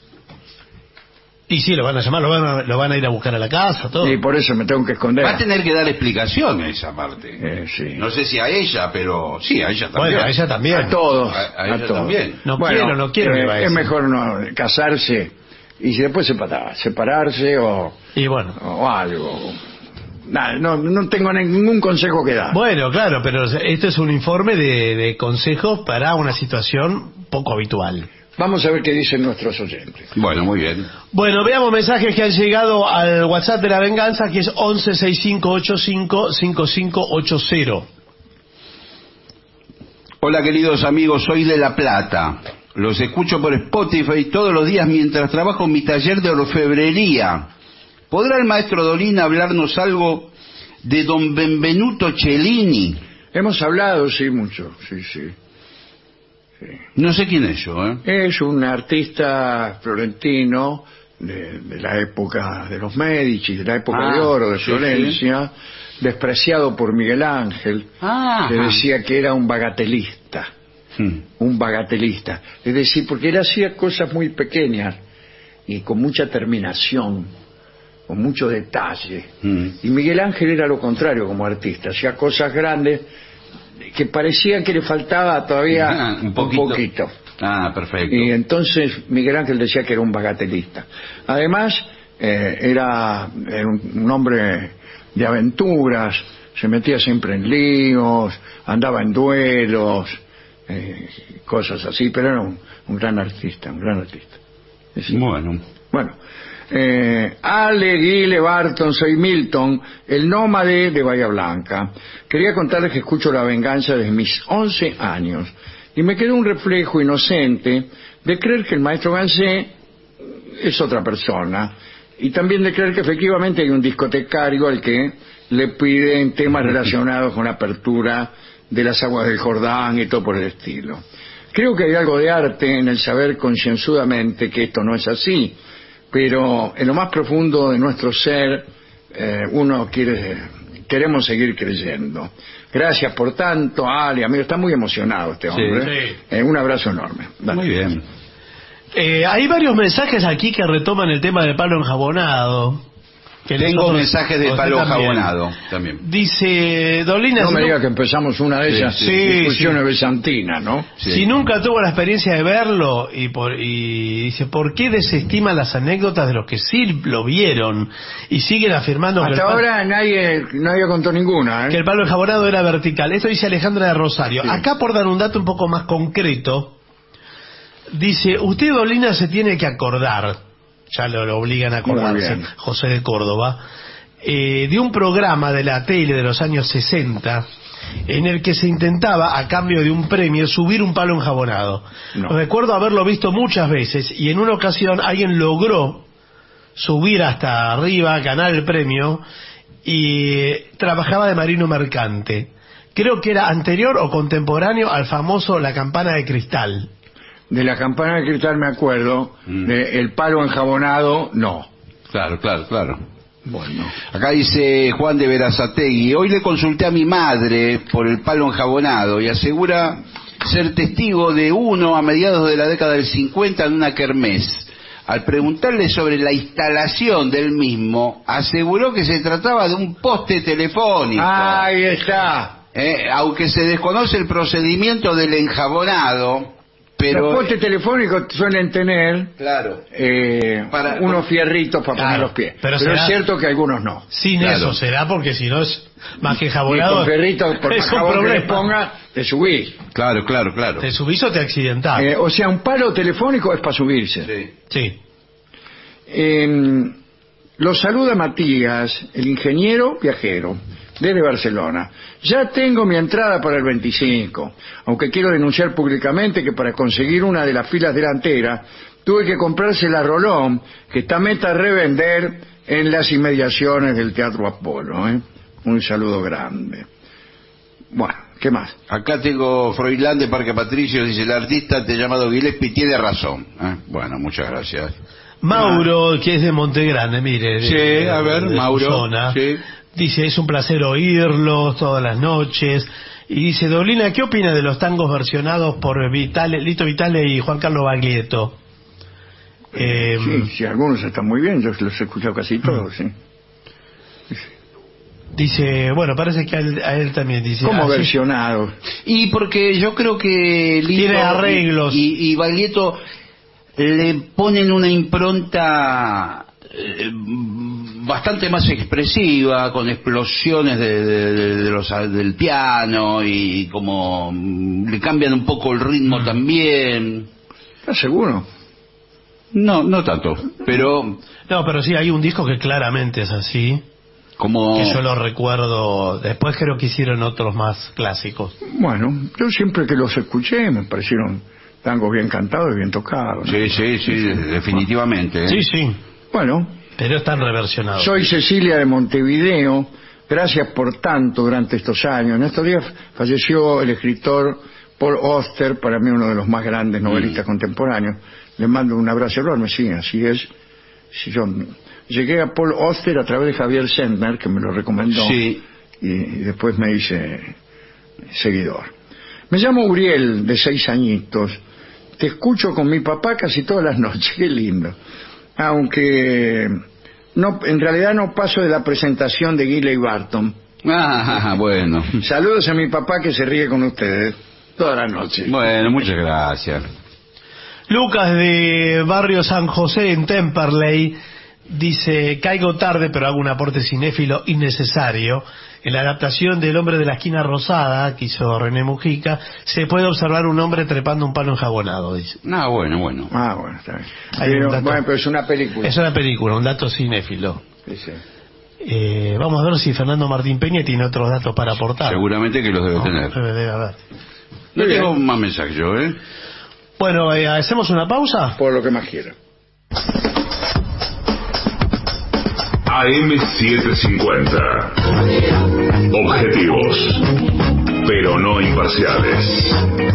y sí, lo van a llamar, lo van a ir a buscar a la casa, todo. Y por eso me tengo que esconder. Va a tener que dar explicaciones aparte. Sí. No sé si a ella, pero sí, a ella también. Bueno, a ella también. A todos. A ella todos. también. No Bueno, quiero le va a es decir. mejor no casarse y si después separarse Y bueno. o algo. Nada, no tengo ningún consejo que dar. Bueno, claro, pero esto es un informe de consejos para una situación poco habitual. Vamos a ver qué dicen nuestros oyentes. Bueno, muy bien. Bueno, veamos mensajes que han llegado al WhatsApp de la venganza, que es 1165855580. Hola queridos amigos, soy de La Plata. Los escucho por Spotify todos los días mientras trabajo en mi taller de orfebrería. ¿Podrá el maestro Dolina hablarnos algo de don Benvenuto Cellini? Hemos hablado, sí, mucho, sí. No sé quién es yo, ¿eh? Es un artista florentino de la época de los Medici, de la época de oro de sí, Florencia, despreciado por Miguel Ángel, Ah, que decía que era un bagatelista. Un bagatelista, es decir, porque él hacía cosas muy pequeñas y con mucha terminación, con mucho detalle. Y Miguel Ángel era lo contrario como artista, hacía cosas grandes que parecían que le faltaba todavía un poquito. Ah, perfecto. Y entonces Miguel Ángel decía que era un bagatelista. Además, era un hombre de aventuras, se metía siempre en líos, andaba en duelos, cosas así, pero era un gran artista, un gran artista. Es decir, Bueno. bueno, Ale, Guile, Barton, soy Milton, el nómade de Bahía Blanca. Quería contarles que escucho La Venganza desde mis 11 años y me quedó un reflejo inocente de creer que el maestro Gansé es otra persona y también de creer que efectivamente hay un discotecario al que le piden temas relacionados con la apertura de las aguas del Jordán y todo por el estilo. Creo que hay algo de arte en el saber concienzudamente que esto no es así, pero en lo más profundo de nuestro ser queremos seguir creyendo. Gracias por tanto, Ale, amigo, está muy emocionado este hombre. Sí. Un abrazo enorme. Dale. Muy bien. Hay varios mensajes aquí que retoman el tema del palo enjabonado. Tengo mensajes de palo enjabonado también. Dice Dolina... No me diga que empezamos una de esas discusiones sí. bizantinas, ¿no? Sí. Si nunca tuvo la experiencia de verlo y dice, ¿por qué desestima las anécdotas de los que sí lo vieron y siguen afirmando hasta ahora nadie contó ninguna, que el palo enjabonado era vertical? Esto dice Alejandra de Rosario. Sí. Acá, por dar un dato un poco más concreto, dice, usted, Dolina, se tiene que acordar, ya lo obligan a acordarse, José de Córdoba, de un programa de la tele de los años 60 en el que se intentaba, a cambio de un premio, subir un palo enjabonado. No. Recuerdo haberlo visto muchas veces y en una ocasión alguien logró subir hasta arriba, ganar el premio, y trabajaba de marino mercante. Creo que era anterior o contemporáneo al famoso La Campana de Cristal. De La Campana de Cristal me acuerdo, de el palo enjabonado, no. Claro. Bueno. Acá dice Juan de Berazategui, hoy le consulté a mi madre por el palo enjabonado y asegura ser testigo de uno a mediados de la década del 50 en una kermés. Al preguntarle sobre la instalación del mismo, aseguró que se trataba de un poste telefónico. Ahí está. Aunque se desconoce el procedimiento del enjabonado, pero los postes telefónicos suelen tener unos fierritos para poner los pies. Pero es cierto que algunos no. Sin eso será, porque si no es más que enjabonado. Y con fierritos, por más jabón que le ponga, te subís. Claro. Te subís o te accidentás. O sea, un palo telefónico es para subirse. Sí. Los saluda Matías, el ingeniero viajero, desde Barcelona. Ya tengo mi entrada para el 25, aunque quiero denunciar públicamente que para conseguir una de las filas delanteras tuve que comprarse la Rolón, que está meta a revender en las inmediaciones del Teatro Apolo. Un saludo grande. Bueno, ¿qué más? Acá tengo Froilán de Parque Patricio, dice, el artista llamado Gillespie tiene razón. Bueno, muchas gracias. Mauro, que es de Montegrande, mire. Sí, a ver, Mauro. Zona, dice, es un placer oírlos todas las noches. Y dice, Dolina, ¿qué opina de los tangos versionados por Lito Vitale y Juan Carlos Baglietto? Sí, algunos están muy bien, yo los he escuchado casi todos, sí. Dice, bueno, parece que a él también dice... ¿Cómo versionados? Y porque yo creo que Lito tiene arreglos. Y Baglietto le ponen una impronta bastante más expresiva, con explosiones del piano, y como le cambian un poco el ritmo también. ¿Estás seguro? No tanto, pero... No, pero sí, hay un disco que claramente es así. Como... que yo lo recuerdo. Después creo que hicieron otros más clásicos. Bueno, yo siempre que los escuché me parecieron tangos bien cantados y bien tocados, ¿no? Sí, definitivamente. Sí. Bueno, pero están reversionados. Soy Cecilia de Montevideo. Gracias por tanto durante estos años. En estos días falleció el escritor Paul Auster, para mí uno de los más grandes novelistas contemporáneos. Le mando un abrazo enorme. Sí, así es. Si yo llegué a Paul Auster a través de Javier Sentner, que me lo recomendó, y después me hice seguidor. Me llamo Uriel, de 6 añitos. Te escucho con mi papá casi todas las noches. Qué lindo. Aunque no, en realidad no paso de la presentación de Guiley Barton. Bueno. Saludos a mi papá, que se ríe con ustedes todas las noches. Bueno, muchas gracias. Lucas de Barrio San José, en Temperley, dice, caigo tarde pero hago un aporte cinéfilo innecesario. En la adaptación del Hombre de la Esquina Rosada, que hizo René Mujica, se puede observar un hombre trepando un palo enjabonado, dice. Bueno, está bien. Pero es una película. Es una película, un dato cinéfilo. Sí. Vamos a ver si Fernando Martín Peña tiene otros datos para aportar. Seguramente que los debe tener. Debe haber. No tengo más mensajes yo, Bueno, ¿hacemos una pausa? Por lo que más quiera. AM750. Objetivos, pero no imparciales.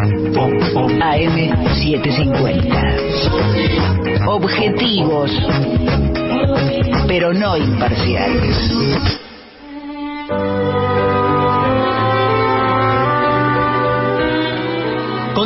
AM750. Objetivos, pero no imparciales.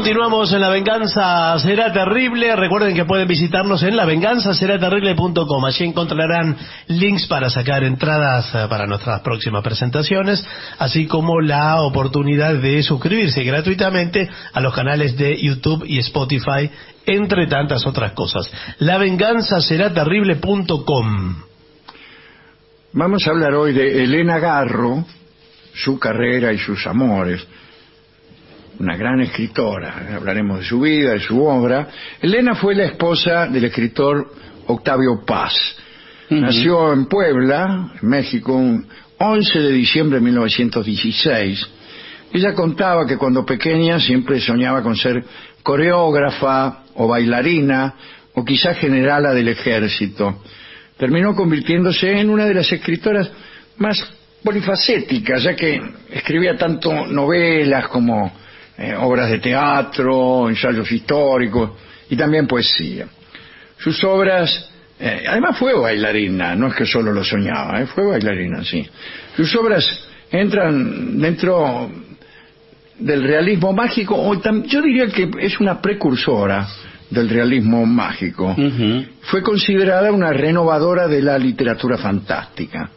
Continuamos en La Venganza Será Terrible. Recuerden que pueden visitarnos en lavenganzaseraterrible.com. Allí encontrarán links para sacar entradas para nuestras próximas presentaciones, así como la oportunidad de suscribirse gratuitamente a los canales de YouTube y Spotify, entre tantas otras cosas. lavenganzaseraterrible.com. Vamos a hablar hoy de Elena Garro, su carrera y sus amores. Una gran escritora, hablaremos de su vida, de su obra. Elena fue la esposa del escritor Octavio Paz. Nació en Puebla, en México, un 11 de diciembre de 1916. Ella contaba que cuando pequeña siempre soñaba con ser coreógrafa o bailarina o quizá generala del ejército. Terminó convirtiéndose en una de las escritoras más polifacéticas, ya que escribía tanto novelas como obras de teatro, ensayos históricos y también poesía. Sus obras, además fue bailarina, no es que solo lo soñaba, fue bailarina, sí. Sus obras entran dentro del realismo mágico, o yo diría que es una precursora del realismo mágico. Fue considerada una renovadora de la literatura fantástica.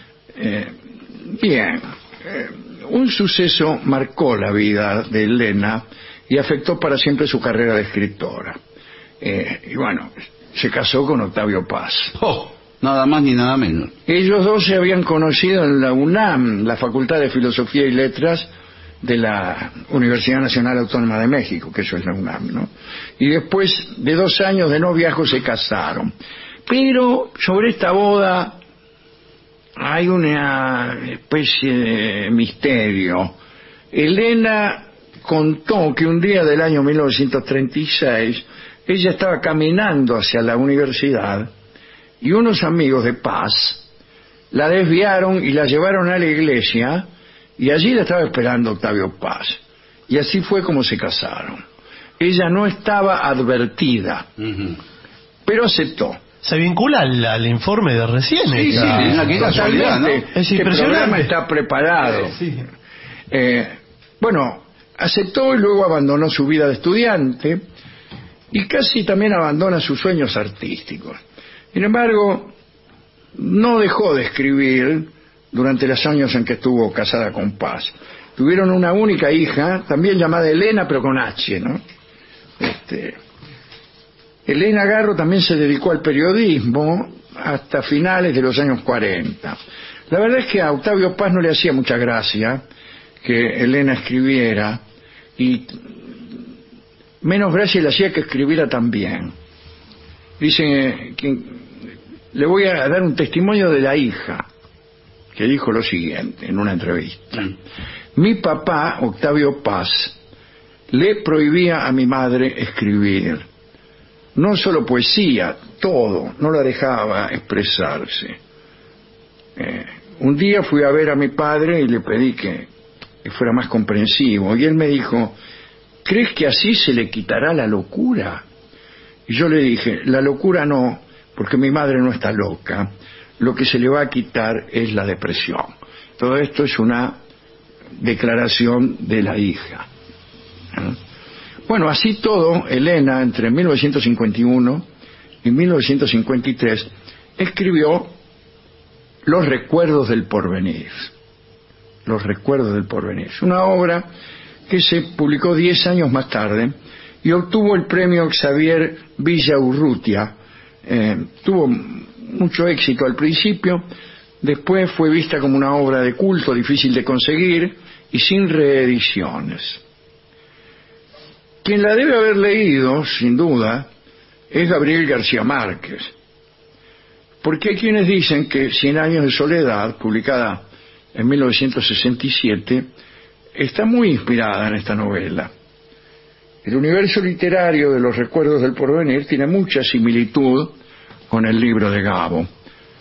Un suceso marcó la vida de Elena y afectó para siempre su carrera de escritora. Y bueno, se casó con Octavio Paz. Nada más ni nada menos. Ellos dos se habían conocido en la UNAM, la Facultad de Filosofía y Letras de la Universidad Nacional Autónoma de México, que eso es la UNAM, ¿no? Y después de 2 años de noviazgo se casaron. Pero sobre esta boda hay una especie de misterio. Elena contó que un día del año 1936 ella estaba caminando hacia la universidad y unos amigos de Paz la desviaron y la llevaron a la iglesia y allí la estaba esperando Octavio Paz. Y así fue como se casaron. Ella no estaba advertida, pero aceptó. Se vincula al informe de recién. Sí, qué casualidad, ¿no? Es el programa impresionante. está preparado. Sí. Bueno, aceptó y luego abandonó su vida de estudiante y casi también abandona sus sueños artísticos. Sin embargo, no dejó de escribir durante los años en que estuvo casada con Paz. Tuvieron una única hija, también llamada Elena, pero con H, ¿no? Elena Garro también se dedicó al periodismo hasta finales de los años 40. La verdad es que a Octavio Paz no le hacía mucha gracia que Elena escribiera, y menos gracia le hacía que escribiera también. Dice que le voy a dar un testimonio de la hija, que dijo lo siguiente en una entrevista. Mi papá, Octavio Paz, le prohibía a mi madre escribir. No solo poesía, todo, no la dejaba expresarse. Un día fui a ver a mi padre y le pedí que fuera más comprensivo, y él me dijo: ¿crees que así se le quitará la locura? Y yo le dije: la locura no, porque mi madre no está loca, lo que se le va a quitar es la depresión. Todo esto es una declaración de la hija. Bueno, así todo, Elena, entre 1951 y 1953, escribió Los recuerdos del porvenir. Los recuerdos del porvenir. Es una obra que se publicó 10 años más tarde y obtuvo el premio Xavier Villaurrutia. Tuvo mucho éxito al principio, después fue vista como una obra de culto difícil de conseguir y sin reediciones. Quien la debe haber leído, sin duda, es Gabriel García Márquez, porque hay quienes dicen que 100 años de soledad, publicada en 1967, está muy inspirada en esta novela. El universo literario de Los recuerdos del porvenir tiene mucha similitud con el libro de Gabo.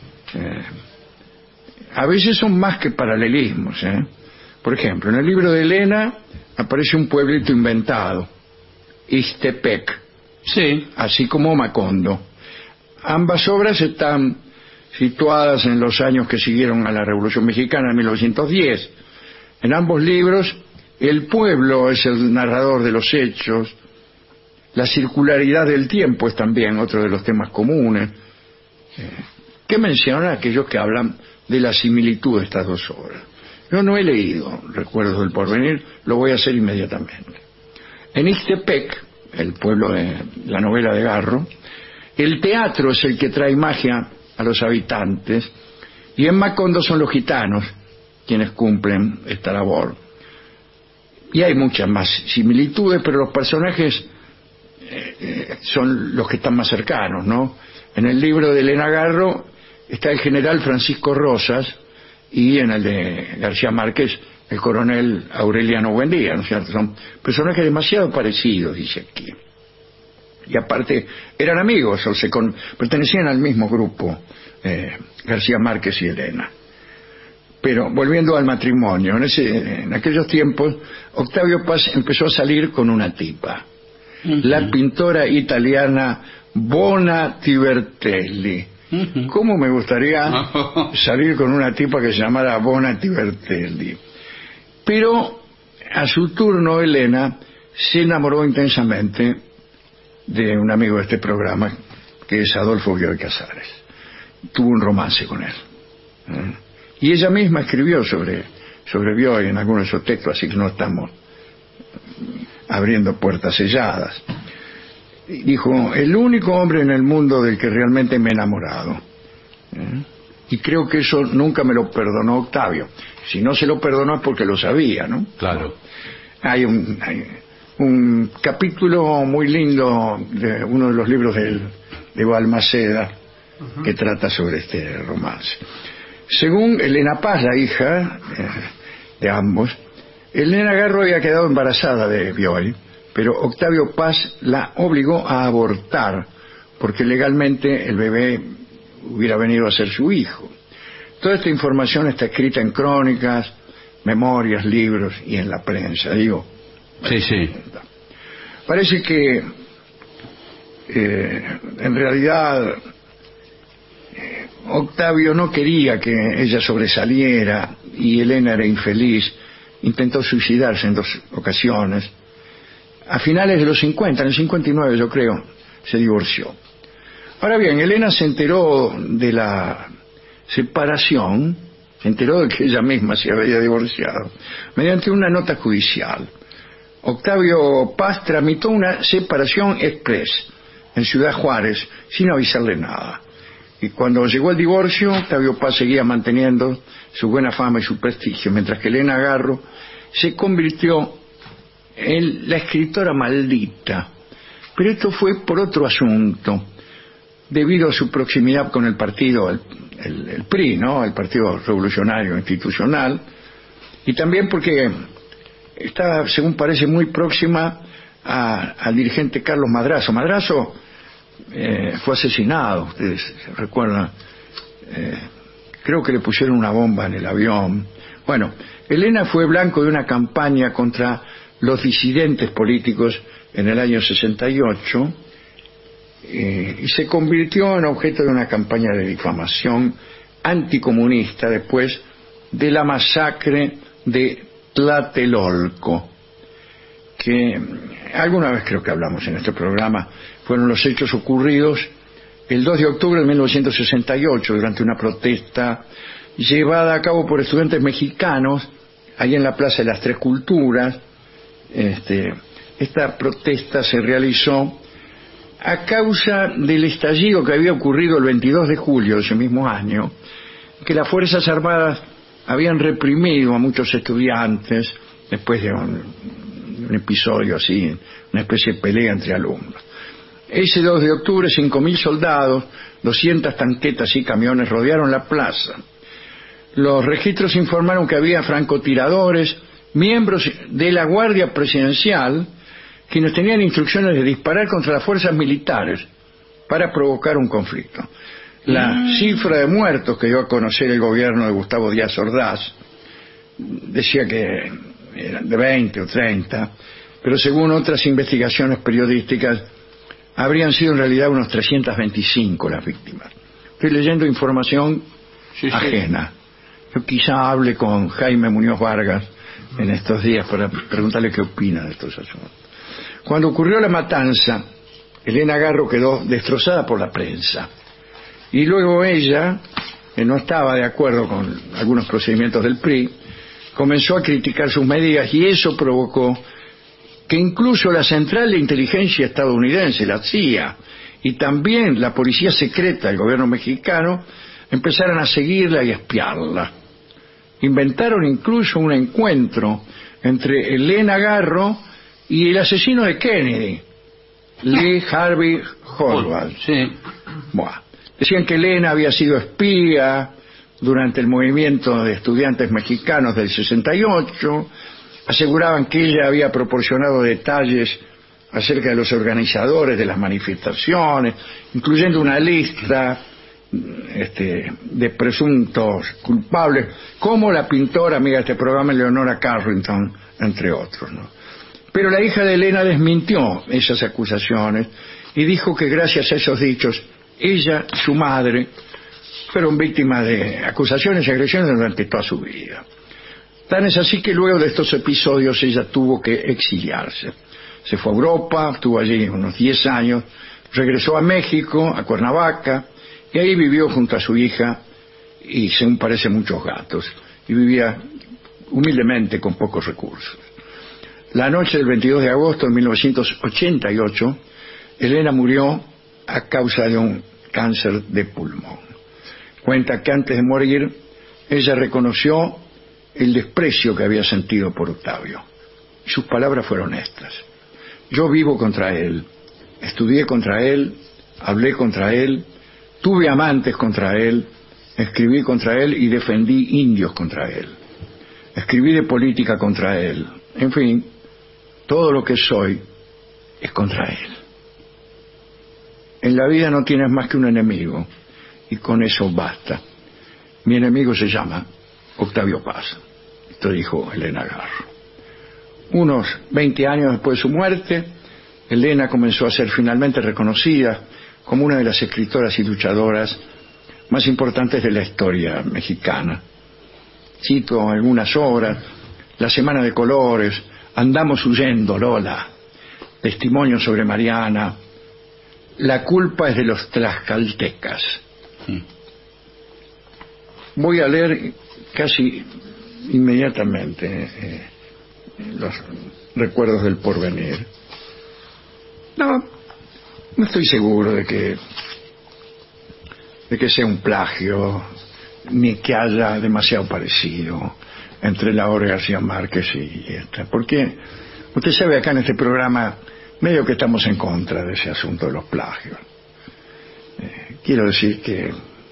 A veces son más que paralelismos. Por ejemplo, en el libro de Elena aparece un pueblito inventado, Ixtepec, Sí. así como Macondo. Ambas obras están situadas en los años que siguieron a la Revolución Mexicana en 1910. En ambos libros El pueblo es el narrador de los hechos. La circularidad del tiempo es también otro de los temas comunes. ¿Qué mencionan aquellos que hablan de la similitud de estas dos obras? Yo no he leído Recuerdos del Porvenir, lo voy a hacer inmediatamente. En Ixtepec, el pueblo de la novela de Garro, el teatro es el que trae magia a los habitantes, y en Macondo son los gitanos quienes cumplen esta labor. Y hay muchas más similitudes, pero los personajes son los que están más cercanos, ¿no? En el libro de Elena Garro está el general Francisco Rosas, y en el de García Márquez el coronel Aureliano Buendía, ¿no es cierto? Son personajes demasiado parecidos, dice aquí. Y aparte eran amigos, o se pertenecían al mismo grupo, García Márquez y Elena. Pero volviendo al matrimonio, en aquellos tiempos Octavio Paz empezó a salir con una tipa, la pintora italiana Bona Tibertelli. ¿Cómo me gustaría salir con una tipa que se llamara Bona Tibertelli? Pero a su turno Elena se enamoró intensamente de un amigo de este programa, que es Adolfo Bioy Casares. Tuvo un romance con él. Y ella misma escribió sobre Bioy en algunos de esos textos, así que no estamos abriendo puertas selladas. Dijo: el único hombre en el mundo del que realmente me he enamorado. Y creo que eso nunca me lo perdonó Octavio. Si no se lo perdonó es porque lo sabía, ¿no? Claro. Hay un capítulo muy lindo de uno de los libros de Balmaceda que trata sobre este romance. Según Elena Paz, la hija de ambos, Elena Garro había quedado embarazada de Bioy, pero Octavio Paz la obligó a abortar porque legalmente el bebé hubiera venido a ser su hijo. Toda esta información está escrita en crónicas, memorias, libros y en la prensa, digo. Sí. Parece que en realidad Octavio no quería que ella sobresaliera y Elena era infeliz. Intentó suicidarse en 2 ocasiones. A finales de los 50, en el 59 yo creo, se divorció. Ahora bien, Elena se enteró de la separación, se enteró de que ella misma se había divorciado, mediante una nota judicial. Octavio Paz tramitó una separación express en Ciudad Juárez, sin avisarle nada. Y cuando llegó el divorcio, Octavio Paz seguía manteniendo su buena fama y su prestigio, mientras que Elena Garro se convirtió en la escritora maldita. Pero esto fue por otro asunto, debido a su proximidad con el partido, el PRI, ¿no? El Partido Revolucionario Institucional, y también porque está, según parece, muy próxima al dirigente Carlos Madrazo. Madrazo fue asesinado, ustedes recuerdan, creo que le pusieron una bomba en el avión. Bueno, Elena fue blanco de una campaña contra los disidentes políticos en el año 68 y se convirtió en objeto de una campaña de difamación anticomunista después de la masacre de Tlatelolco, que alguna vez creo que hablamos en este programa. Fueron los hechos ocurridos el 2 de octubre de 1968 durante una protesta llevada a cabo por estudiantes mexicanos ahí en la Plaza de las Tres Culturas. Esta protesta se realizó a causa del estallido que había ocurrido el 22 de julio de ese mismo año, que las Fuerzas Armadas habían reprimido a muchos estudiantes después de un episodio así, una especie de pelea entre alumnos. Ese 2 de octubre 5.000 soldados, 200 tanquetas y camiones rodearon la plaza. Los registros informaron que había francotiradores, miembros de la Guardia Presidencial, quienes tenían instrucciones de disparar contra las fuerzas militares para provocar un conflicto. La cifra de muertos que dio a conocer el gobierno de Gustavo Díaz Ordaz decía que eran de 20 o 30, pero según otras investigaciones periodísticas habrían sido en realidad unos 325 las víctimas. Estoy leyendo información ajena. Yo quizá hable con Jaime Muñoz Vargas en estos días para preguntarle qué opina de estos asuntos. Cuando ocurrió la matanza, Elena Garro quedó destrozada por la prensa. Y luego ella, que no estaba de acuerdo con algunos procedimientos del PRI, comenzó a criticar sus medidas y eso provocó que incluso la Central de Inteligencia estadounidense, la CIA, y también la policía secreta del gobierno mexicano empezaran a seguirla y a espiarla. Inventaron incluso un encuentro entre Elena Garro y el asesino de Kennedy, Lee Harvey Oswald. Sí. Buah. Decían que Elena había sido espía durante el movimiento de estudiantes mexicanos del 68, aseguraban que ella había proporcionado detalles acerca de los organizadores de las manifestaciones, incluyendo una lista de presuntos culpables, como la pintora amiga de este programa, Leonora Carrington, entre otros, ¿no? Pero la hija de Elena desmintió esas acusaciones y dijo que gracias a esos dichos, ella y su madre fueron víctimas de acusaciones y agresiones durante toda su vida. Tan es así que luego de estos episodios ella tuvo que exiliarse. Se fue a Europa, estuvo allí unos 10 años, regresó a México, a Cuernavaca, y ahí vivió junto a su hija y según parece muchos gatos, y vivía humildemente con pocos recursos. La noche del 22 de agosto de 1988, Elena murió a causa de un cáncer de pulmón. Cuenta que antes de morir, ella reconoció el desprecio que había sentido por Octavio. Y sus palabras fueron estas: yo vivo contra él, estudié contra él, hablé contra él, tuve amantes contra él, escribí contra él y defendí indios contra él. Escribí de política contra él. En fin, todo lo que soy es contra él. En la vida no tienes más que un enemigo, y con eso basta. Mi enemigo se llama Octavio Paz. Esto dijo Elena Garro. Unos 20 años después de su muerte, Elena comenzó a ser finalmente reconocida como una de las escritoras y luchadoras más importantes de la historia mexicana. Cito algunas obras: La Semana de Colores, Andamos huyendo, Lola, Testimonio sobre Mariana, La culpa es de los tlaxcaltecas. Voy a leer casi inmediatamente los recuerdos del porvenir. No estoy seguro de que sea un plagio, ni que haya demasiado parecido entre la obra de García Márquez y esta, porque usted sabe, acá en este programa medio que estamos en contra de ese asunto de los plagios. Quiero decir que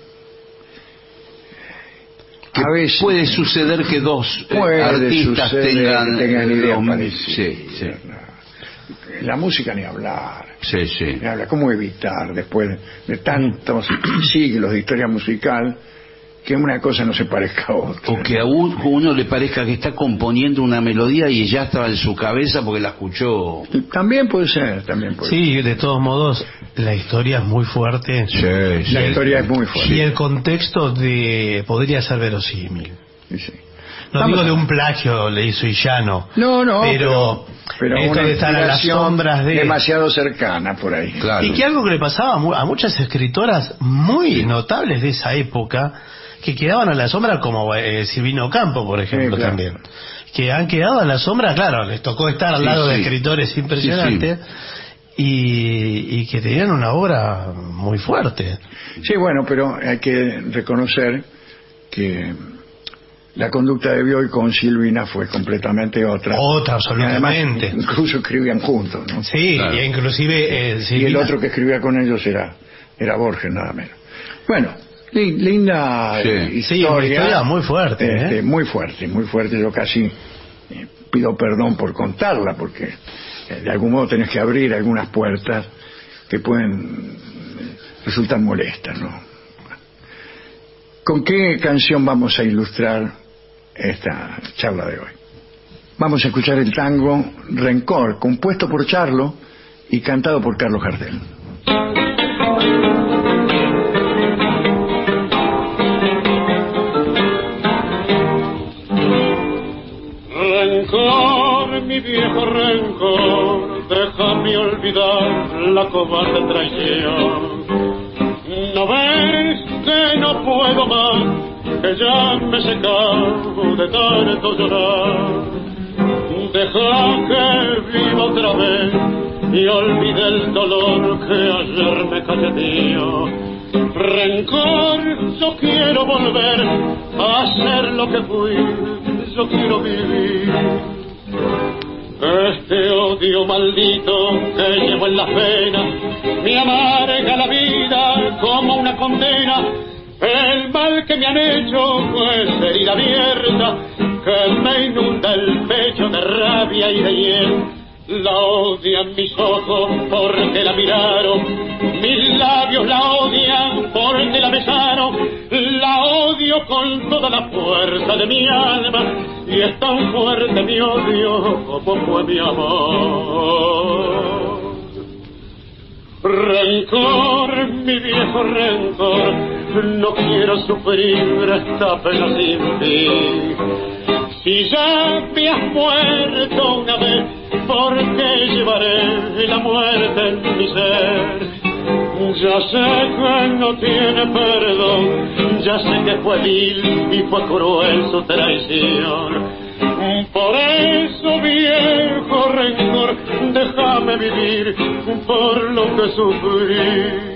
a veces puede suceder que dos artistas tengan ideas parecidas. Sí. La música ni hablar. Sí. Ni hablar. ¿Cómo evitar, después de tantos siglos de historia musical, que una cosa no se parezca a otra? O que a uno le parezca que está componiendo una melodía y ya estaba en su cabeza porque la escuchó. También puede ser. Sí, de todos modos, la historia es muy fuerte. Sí. La historia es muy fuerte. Y el contexto podría ser verosímil. Sí. No digo de un plagio, le hizo Illano. No, pero esto una de estar a las sombras de... demasiado cercana por ahí. Claro. Y que algo que le pasaba a muchas escritoras muy notables de esa época, que quedaban a la sombra, como Silvino Campo, por ejemplo, claro. también. Que han quedado a la sombra, claro, les tocó estar al lado de escritores impresionantes, y que tenían una obra muy fuerte. Sí, bueno, pero hay que reconocer que la conducta de Bioy con Silvina fue completamente otra. Otra, absolutamente. Además, incluso escribían juntos, ¿no? Sí, claro. e inclusive Y Silvina... el otro que escribía con ellos era Borges, nada menos. Bueno, linda Sí, una historia muy fuerte. Muy fuerte. Yo casi pido perdón por contarla, porque de algún modo tenés que abrir algunas puertas que pueden resultar molestas, ¿no? ¿Con qué canción vamos a ilustrar esta charla de hoy? Vamos a escuchar el tango Rencor, compuesto por Charlo y cantado por Carlos Gardel. déjame olvidar la cobarde traición. ¿No ves que no puedo más? Que ya me he secado de tanto llorar. Deja que viva otra vez y olvide el dolor que ayer me cacheteó. Rencor, yo quiero volver a ser lo que fui, yo quiero vivir. Este odio maldito que llevo en las venas me amarga la vida como una condena. El mal que me han hecho es herida abierta que me inunda el pecho de rabia y de hiel. La odian mis ojos porque la miraron, mis labios la odian porque la besaron. La odio con toda la fuerza de mi alma y es tan fuerte mi odio como fue mi amor. Rencor, mi viejo rencor, no quiero sufrir esta pena sin ti. Si ya me has muerto una vez, ¿por qué llevaré la muerte en mi ser? Ya sé que no tiene perdón, ya sé que fue vil y fue cruel su traición. Por eso, viejo rencor, déjame vivir por lo que sufrí.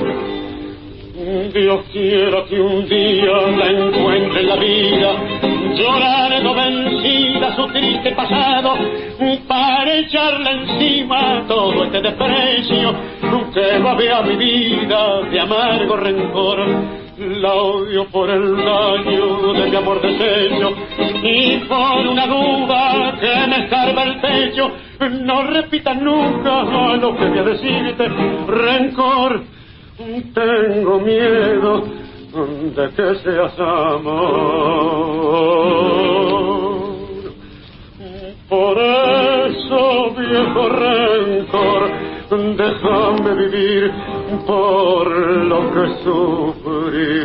Dios quiera que un día la encuentre en la vida, llorando vencida su triste pasado, para echarle encima todo este desprecio que babea mi vida de amargo rencor. La odio por el daño de mi amor deshecho y por una duda que me escarba el pecho. No repitas nunca lo que voy a decirte, rencor. Tengo miedo de que seas amor. Por eso, viejo rencor, déjame vivir por lo que sufrí.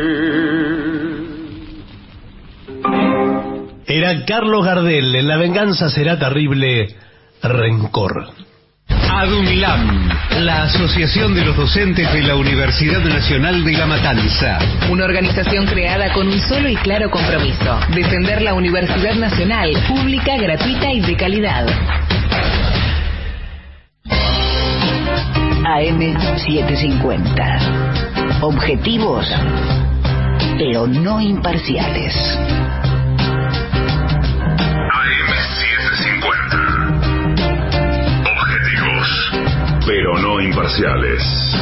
Era Carlos Gardel, en La venganza será terrible, Rencor. ADUNLAM, la Asociación de los Docentes de la Universidad Nacional de La Matanza. Una organización creada con un solo y claro compromiso: defender la Universidad Nacional, pública, gratuita y de calidad. AM750. Objetivos, pero no imparciales. Pero no imparciales.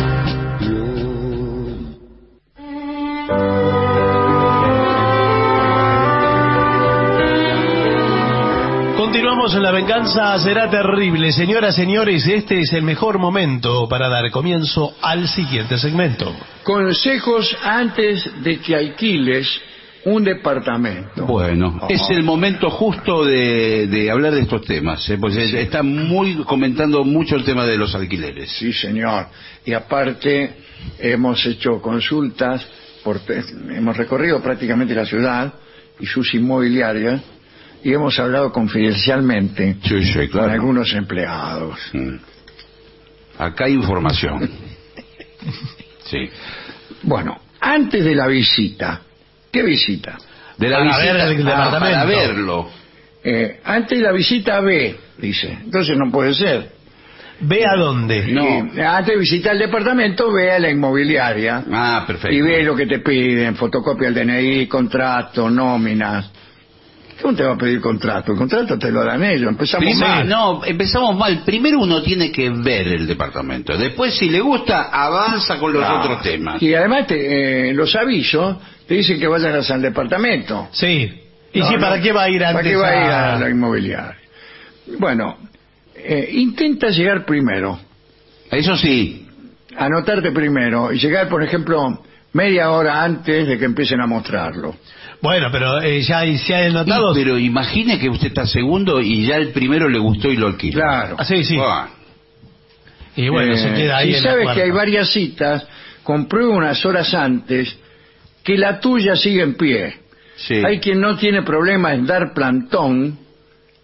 Continuamos en La venganza será terrible. Señoras, señores, este es el mejor momento para dar comienzo al siguiente segmento. Consejos antes de que alquiles un departamento. Bueno, es el momento justo de hablar de estos temas, porque Sí. está comentando mucho el tema de los alquileres. Sí, señor. Y aparte hemos hecho consultas, hemos recorrido prácticamente la ciudad y sus inmobiliarias y hemos hablado confidencialmente Sí, claro. con algunos empleados. Acá hay información. Sí. Bueno, antes de la visita. ¿Qué visita? De la Para visita ver el departamento. para verlo. Antes de la visita ve, dice. Entonces no puede ser. ¿Ve a dónde? No. Antes de visitar el departamento, ve a la inmobiliaria. Ah, perfecto. Y ve lo que te piden: fotocopia del DNI, contrato, nóminas. ¿Cómo te va a pedir contrato? El contrato te lo dan ellos. Empezamos mal. Empezamos mal. Primero uno tiene que ver el departamento. Después, si le gusta, avanza con los otros temas. Y además los avisos te dicen que vayas al departamento. Sí. ¿Y No, sí, no. para qué va a ir antes? ¿Para qué va a ir a la inmobiliaria? Bueno, intenta llegar primero. Eso sí. Anotarte primero y llegar, por ejemplo, media hora antes de que empiecen a mostrarlo. Bueno, pero ya se ha notado. Pero imagine que usted está segundo y ya el primero le gustó y lo alquila. Claro. Ah, sí. Ah, Y bueno, se queda ahí si en la sabes puerta. que hay varias citas, comprueba unas horas antes que la tuya sigue en pie. sí. Hay quien no tiene problema en dar plantón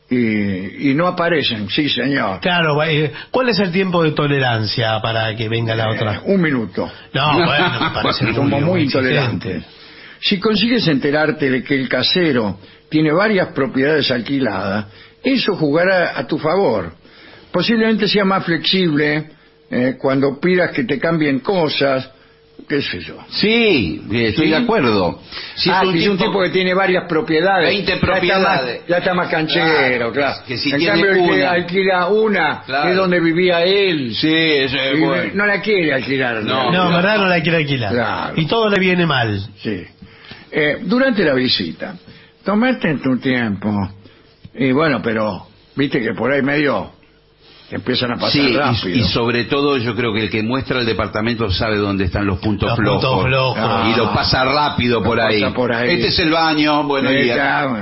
y no aparecen. Sí, señor. Claro, ¿cuál es el tiempo de tolerancia para que venga la otra? 1 minuto. No, bueno, me parece Somos muy exigente. intolerantes. Si consigues enterarte de que el casero tiene varias propiedades alquiladas, eso jugará a tu favor. Posiblemente sea más flexible cuando pidas que te cambien cosas, qué sé yo. Sí, estoy ¿Sí? de acuerdo. Si Es un tipo que tiene varias propiedades. 20 propiedades. Ya está más canchero, claro. Que si en tiene cambio, el que una. alquila una, Claro. que es donde vivía él. Sí, eso es Y bueno. no la quiere alquilar. No. No, en verdad no la quiere alquilar. Claro. Y todo le viene mal. Sí. Durante la visita, tomate tu tiempo. Y bueno, pero viste que por ahí medio empiezan a pasar Sí, rápido. y sobre todo yo creo que el que muestra el departamento sabe dónde están los puntos flojos. Puntos flojos. Ah. Y lo pasa rápido por Lo ahí. pasa por ahí. Este es el baño, bueno, y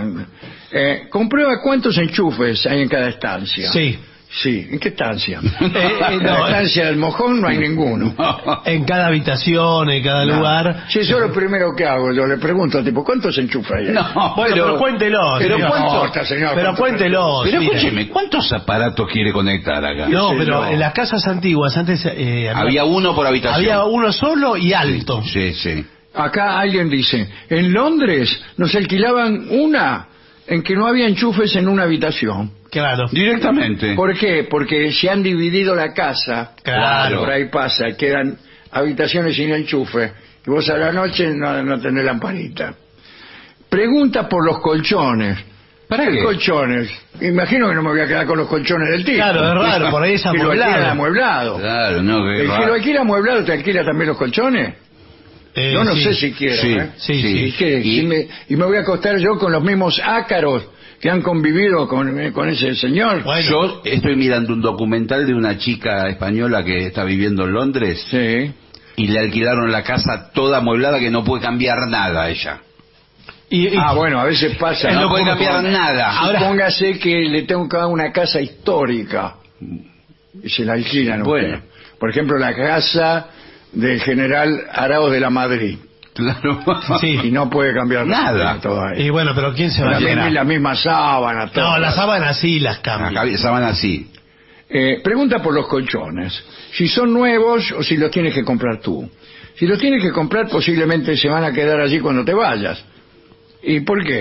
comprueba cuántos enchufes hay en cada estancia. Sí. Sí, ¿en qué estancia? no, En la estancia del mojón no hay ninguno. En cada habitación, en cada lugar. Sí, eso es lo primero que hago. Yo le pregunto al tipo, ¿cuántos enchufes hay? No, Bueno, pero cuéntelo. pero señor. ¿cuánto? No importa, señor, Pero ¿cuánto? cuéntelo. Pero mire. escúcheme, ¿cuántos aparatos quiere conectar acá? No, Sí, pero no. en las casas antiguas antes Había uno por habitación. había uno solo y alto. Sí, sí. Acá alguien dice, en Londres nos alquilaban una en que no había enchufes en una habitación. Claro. Directamente. ¿Por qué? Porque se han dividido la casa. Claro. Por ahí pasa, quedan habitaciones sin enchufe. Y vos a la noche no tenés lamparita. Pregunta por los colchones. ¿Para ¿Qué qué? colchones? Imagino que no me voy a quedar con los colchones del tipo. Claro, es raro, por ahí es Si lo alquilan amueblado. amueblado. Claro, no, que ¿El que raro. lo alquila amueblado te alquila también los colchones? Yo no sí. sé si quiero. Sí, sí, ¿Y qué? Y- ¿Y me voy a acostar yo con los mismos ácaros que han convivido con ese señor? Bueno. Yo estoy mirando un documental de una chica española que está viviendo en Londres Sí. y le alquilaron la casa toda amueblada que no puede cambiar nada ella. Bueno, a veces pasa. No puede cambiar nada. Ahora- Póngase que le tengo que dar una casa histórica y se la alquilan. Bueno. usted. Por ejemplo, la casa del general Arauz de la Madrid. Claro. Sí. Y no puede cambiar Nada. todo ahí. Y bueno, pero ¿quién se va a llenar? La misma sábana, todo. No, las sábanas sí las cambian. Acá estaban así. Pregunta por los colchones. Si son nuevos o si los tienes que comprar tú. Si los tienes que comprar, posiblemente se van a quedar allí cuando te vayas. ¿Y por qué?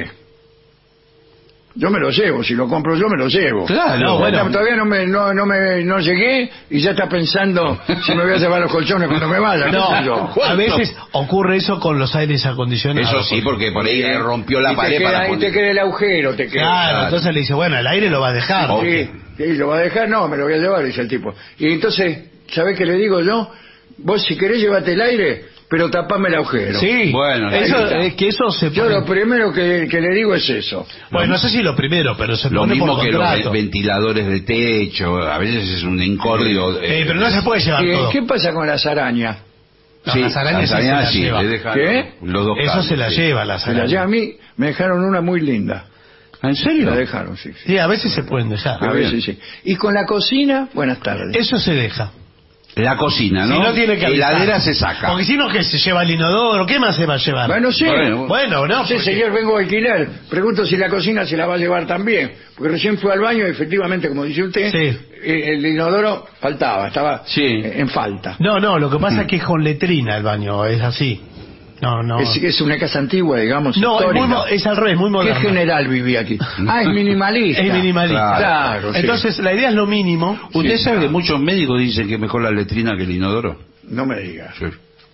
Yo me los llevo. Si lo compro yo, me los llevo. Claro, No, bueno. Todavía no llegué y ya está pensando si me voy a llevar los colchones cuando me vaya. No, ¿Qué sé yo? a veces ocurre eso con los aires acondicionados. Eso sí, porque por ahí rompió la Y te pared queda- para y te poner. queda el agujero, te queda. Claro, entonces le dice, bueno, el aire lo va a dejar. Oh. Sí, sí, ¿lo va a dejar? No, me lo voy a llevar, dice el tipo. Y entonces, ¿sabés qué le digo yo? Vos si querés llévate el aire, pero tapame el agujero. Sí, Bueno, ahí eso, está. es que eso se Yo pone... lo primero que le digo es eso. Bueno, no sé si lo primero, pero se Lo pone mismo por que los contrato. ventiladores de techo, a veces es un incordio. Pero no se puede llevar todo. ¿Qué pasa con las arañas? No, las arañas sí se las lleva. le dejan ¿Qué? los dos Eso cables, se la sí. lleva, las Se las arañas. lleva a mí, me dejaron una muy linda. ¿En serio? La dejaron, sí. sí. Sí, a veces se pueden dejar. A veces sí. Y con la cocina, buenas tardes. Eso se deja. La cocina, ¿no? Si no tiene que avisar. Heladera se saca. Porque si no, que se lleva el inodoro, ¿qué más se va a llevar? Bueno, sí. Bueno, no, Sí, porque- señor, vengo a alquilar. Pregunto si la cocina se la va a llevar también. Porque recién fui al baño y efectivamente, como dice usted, Sí. el inodoro faltaba, estaba Sí. en falta. No, lo que pasa es que es con letrina el baño, es así. No. Es una casa antigua, digamos, No, es, histórica. es al revés, muy ¿Qué moderno. general vivía aquí? Ah, es minimalista. Es minimalista. Claro, sí. Entonces, la idea es lo mínimo. Usted sabe que muchos médicos dicen que es mejor la letrina que el inodoro. No me digas. Sí.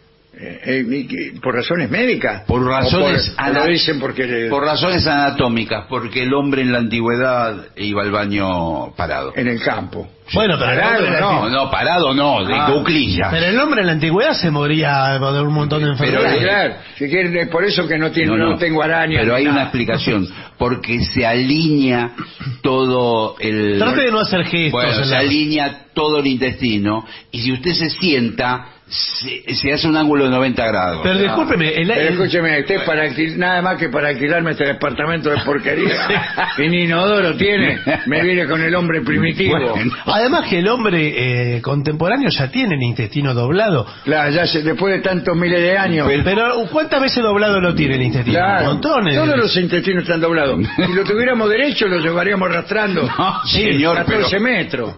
¿Por razones médicas? Por razones ¿O lo dicen porque por razones anatómicas, porque el hombre en la antigüedad iba al baño parado. en el campo? Bueno, pero Parado, no. Parado no, de Ah. cuclillas. Pero el hombre en la antigüedad se moría de un montón de enfermedades. Claro, si quieren, es por eso que no tengo araña. Pero ni hay nada. una explicación, porque se alinea todo el... Trate de no hacer gestos. Bueno, en se la- alinea todo el intestino, y si usted se sienta, se hace un ángulo de 90 grados. Pero discúlpeme, Pero escúcheme, usted nada más que para alquilarme este departamento de porquería, y ni inodoro tiene, me viene con el hombre primitivo. Bueno. Además que el hombre contemporáneo ya tiene el intestino doblado. Claro, después de tantos miles de años. Pero ¿cuántas veces doblado lo tiene el intestino? Claro, Montones. todos los intestinos están doblados. Si lo tuviéramos derecho, lo llevaríamos arrastrando. No, señor, 14 metros.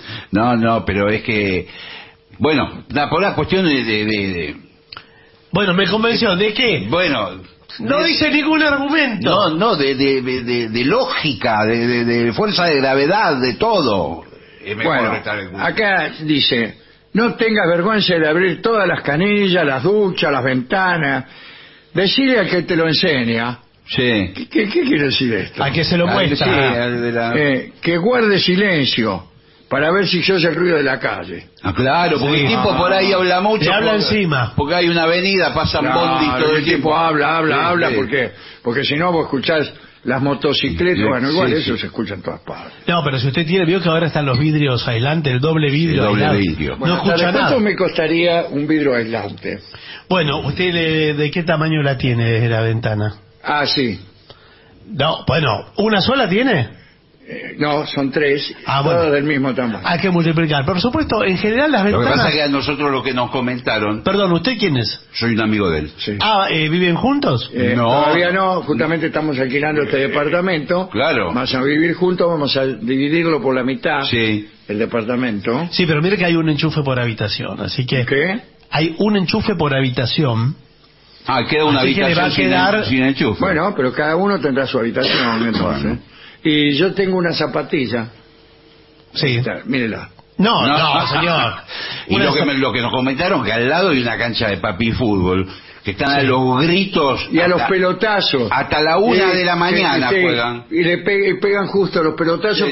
No, pero es que... Bueno, por la cuestión de... Bueno, me convenció. ¿De qué? Bueno... No dice ningún argumento. No, de lógica, de fuerza de gravedad, de todo. Es mejor Bueno, restar el culo. acá dice, no tengas vergüenza de abrir todas las canillas, las duchas, las ventanas. Decirle al que te lo enseña. Sí. ¿Qué quiere decir esto? A que se lo muestra. Sí, al de la... Que guarde silencio para ver si se oye el ruido de la calle. Ah, claro, porque Sí. el tipo por ahí habla mucho. Le habla encima. Porque hay una avenida, pasan bondi Claro, todo el tipo habla, Sí. porque si no vos escuchás las motocicletas, Sí, bueno, igual sí, eso sí. se escucha en todas partes. No, pero si usted vio que ahora están los vidrios aislantes, el doble vidrio. El doble aislado. vidrio. No escucha ¿cuánto nada. me costaría un vidrio aislante? Bueno, ¿usted de qué tamaño la tiene desde la ventana? Ah, sí. No, bueno, ¿una sola tiene? No, son 3, Ah, todas bueno. del mismo tamaño. Hay que multiplicar. Por supuesto, en general las Lo que ventanas... pasa es que a nosotros lo que nos comentaron, Perdón, ¿usted quién es? soy un amigo de él. Sí. ¿Viven juntos? No. Todavía no, justamente estamos alquilando este departamento. Claro. Vamos a vivir juntos, vamos a dividirlo por la mitad, Sí. el departamento. Sí, pero mire que hay un enchufe por habitación, así que... ¿Qué? Hay un enchufe por habitación. Queda una Así que le habitación va a quedar- sin enchufe. Bueno, pero cada uno tendrá su habitación, entonces. Y yo tengo una zapatilla. Sí. Está, mírela. No, señor. Y Una lo que nos comentaron, que al lado hay una cancha de papi fútbol, que están a los gritos. Y a los hasta- pelotazos. Hasta la 1 de la mañana sí, juegan. Y le pegan justo los pelotazos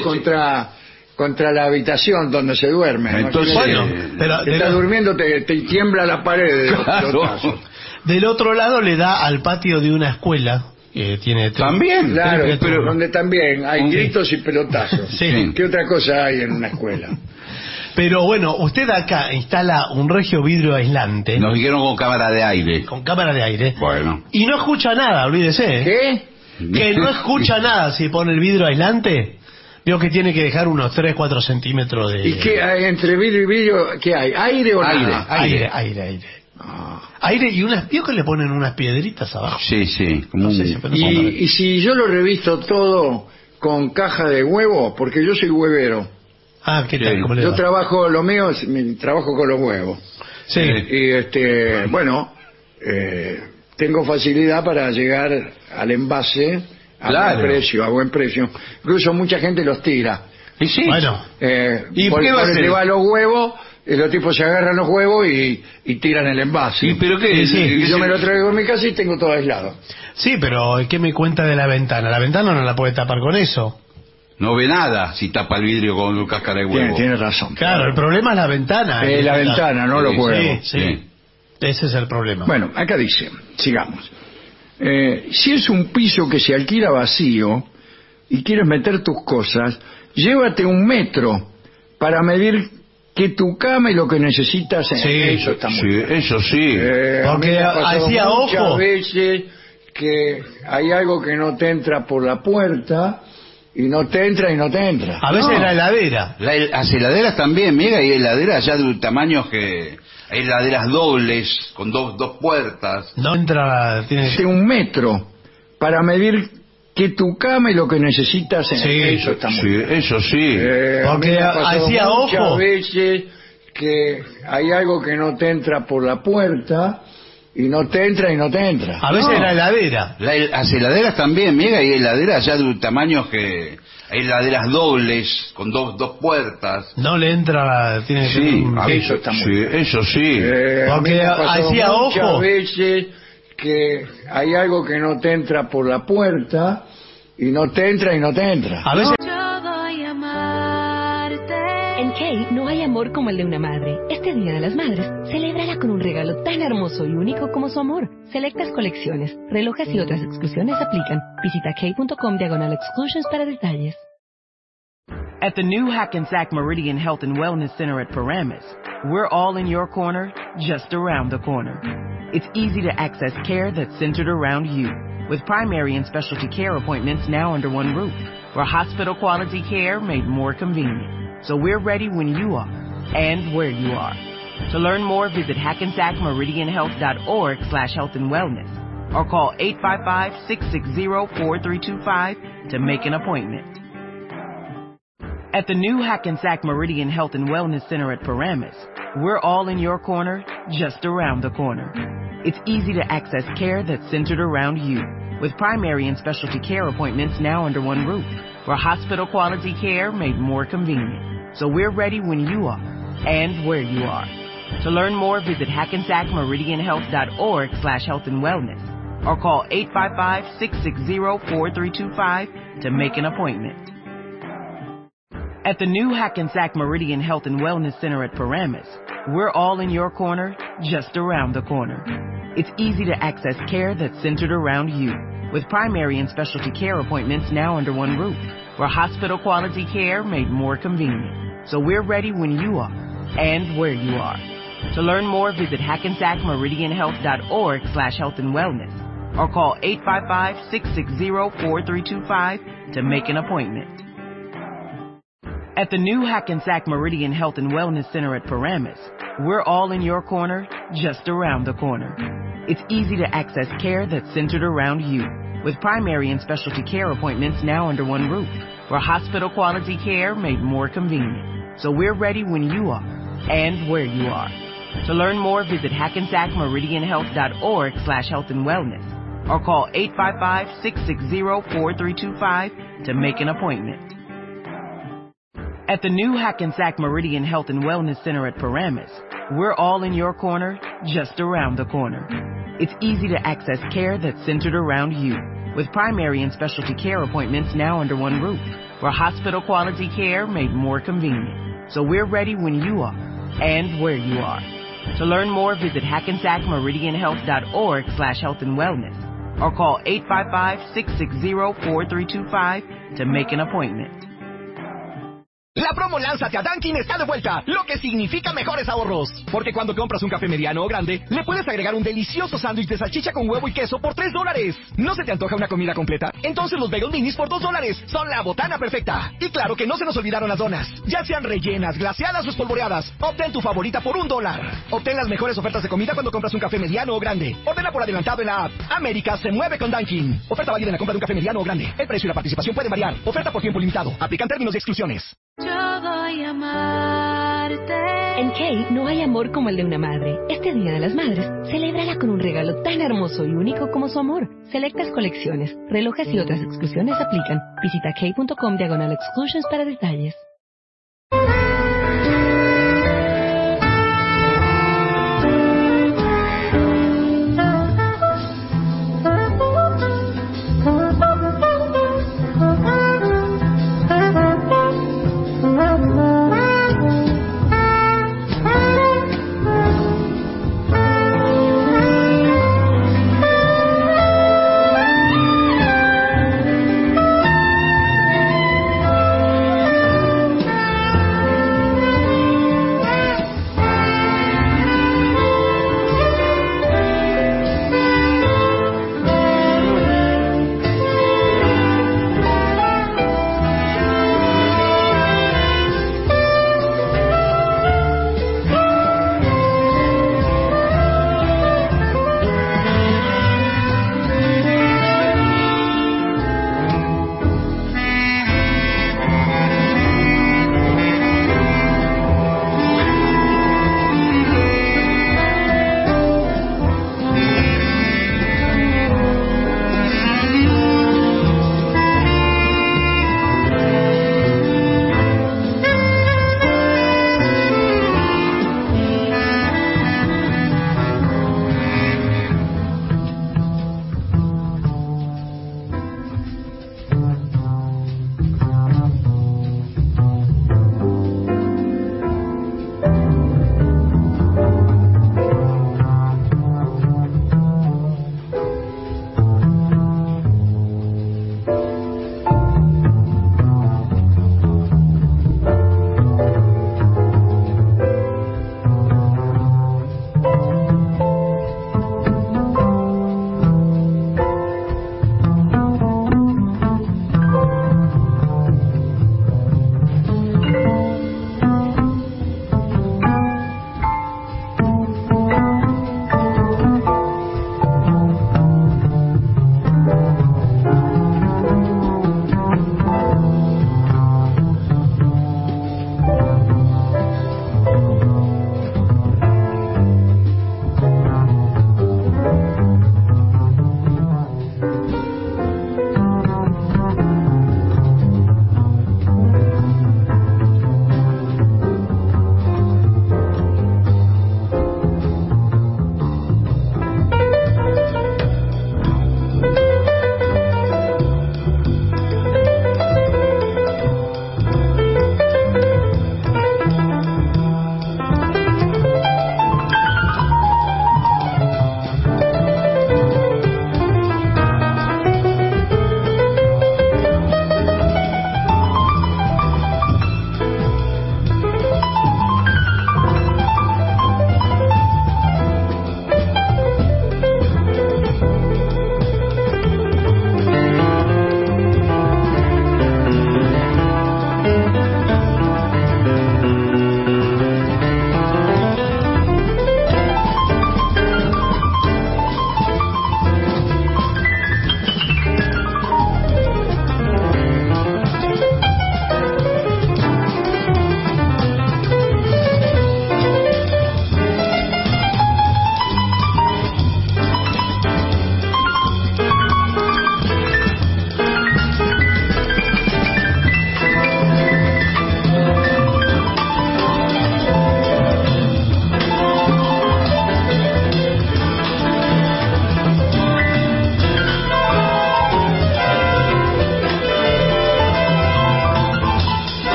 Sí, sí. contra la habitación donde se duerme. Entonces, Imagínate, Bueno, pero te estás durmiendo, te tiembla la pared de los Claro. pelotazos. del otro lado le da al patio de una escuela. Tiene También. Claro, triple pero turno. donde también hay Sí. gritos y pelotazos. Sí. ¿Qué otra cosa hay en una escuela? Pero bueno, usted acá instala un regio vidrio aislante Nos dijeron con cámara de aire. con cámara de aire Bueno. y no escucha nada, olvídese. ¿Qué? Que no escucha nada si pone el vidrio aislante. Veo que tiene que dejar unos 3-4 centímetros de... ¿Y qué hay entre vidrio y vidrio? ¿Qué hay? ¿Aire o Aire. nada? Aire. Aire y unas... ¿Vio que le ponen unas piedritas abajo? Sí. Como No un- sé si- pero no son- Y si yo lo revisto todo con caja de huevo, porque yo soy huevero. Ah, ¿qué tal? Sí. ¿Cómo le Yo va? trabajo, lo mío es mi trabajo con los huevos. Sí. Y bueno, tengo facilidad para llegar al envase a Claro. buen precio. Incluso mucha gente los tira. Y sí. Bueno, ¿Y por qué va a por hacer? llevar los huevos, y los tipos se agarran los huevos y tiran el envase. ¿Y pero qué? Sí. Y yo me lo traigo a mi casa y tengo todo aislado. sí, pero ¿qué me cuenta de la ventana? La ventana no la puede tapar con eso. No ve nada si tapa el vidrio con un cáscara de huevo. Tiene razón. Claro, el problema es la ventana. La ventana, no los Sí, huevos. Sí. Ese es el problema. Bueno, acá dice, sigamos. Si es un piso que se alquila vacío y quieres meter tus cosas, llévate 1 metro para medir que tu cama y lo que necesitas. Sí, eso está muy bien. Eso sí. A Porque mí me ha pasado hacía muchas ojo. veces que hay algo que no te entra por la puerta y no te entra y no te entra. A veces No. la heladera. Las heladeras también, mira, hay heladeras ya de tamaños que... Hay heladeras dobles, con dos puertas. No entra... Tiene... De 1 metro para medir que tu cama y lo que necesitas. Sí, eso está muy bien. Eso sí. A Porque mí me ha pasado hacía muchas ojo. veces que hay algo que no te entra por la puerta y no te entra y no te entra. A veces No. la heladera. Las heladeras también, mira, hay heladeras ya de tamaños que... Hay heladeras dobles, con dos puertas. No le entra... Tiene Sí, Eso está muy bien. Eso sí. A Porque mí me ha pasado hacía muchas ojo. veces que hay algo que no te entra por la puerta y no te entra y no te entra. A veces... En Kay no hay amor como el de una madre. Este Día de las Madres, celébrala con un regalo tan hermoso y único como su amor. Selectas colecciones, relojes y otras exclusiones aplican. Visita kay.com/exclusions para detalles. At the new Hackensack Meridian Health and Wellness Center at Paramus, we're all in your corner, just around the corner. It's easy to access care that's centered around you, with primary and specialty care appointments now under one roof, for hospital quality care made more convenient. so we're ready when you are and where you are. To learn more, visit hackensackmeridianhealth.org/health and wellness or call 855-660-4325 to make an appointment. At the new Hackensack Meridian Health and Wellness Center at Paramus, we're all in your corner, just around the corner. It's easy to access care that's centered around you, with primary and specialty care appointments now under one roof, where hospital quality care made more convenient. So we're ready when you are and where you are. To learn more, visit hackensackmeridianhealth.org/health and wellness or call 855-660-4325 to make an appointment. At the new Hackensack Meridian Health and Wellness Center at Paramus, we're all in your corner, just around the corner. It's easy to access care that's centered around you, with primary and specialty care appointments now under one roof, where hospital quality care made more convenient. So we're ready when you are and where you are. To learn more, visit hackensackmeridianhealth.org/health and wellness or call 855-660-4325 to make an appointment. At the new Hackensack Meridian Health and Wellness Center at Paramus, we're all in your corner, just around the corner. It's easy to access care that's centered around you, with primary and specialty care appointments now under one roof, where hospital quality care made more convenient. So we're ready when you are and where you are. To learn more, visit hackensackmeridianhealth.org/health and wellness or call 855-660-4325 to make an appointment. At the new Hackensack Meridian Health and Wellness Center at Paramus, we're all in your corner, just around the corner. It's easy to access care that's centered around you, with primary and specialty care appointments now under one roof, where hospital quality care made more convenient. So we're ready when you are and where you are. To learn more, visit hackensackmeridianhealth.org/health and wellness or call 855-660-4325 to make an appointment. La promo Lánzate a Dunkin' está de vuelta, lo que significa mejores ahorros. Porque cuando compras un café mediano o grande, le puedes agregar un delicioso sándwich de salchicha con huevo y queso por $3. ¿No se te antoja una comida completa? Entonces los bagel minis por $2 son la botana perfecta. Y claro que no se nos olvidaron las donas. Ya sean rellenas, glaseadas o espolvoreadas, obtén tu favorita por $1. Obtén las mejores ofertas de comida cuando compras un café mediano o grande. Ordena por adelantado en la app. América se mueve con Dunkin'. Oferta válida en la compra de un café mediano o grande. El precio y la participación pueden variar. Oferta por tiempo limitado. Aplican términos y exclusiones. Yo voy a amarte. En Kay no hay amor como el de una madre. Este Día de las Madres, celébrala con un regalo tan hermoso y único como su amor. Selectas colecciones, relojes y otras exclusiones aplican. Visita kay.com/exclusions para detalles.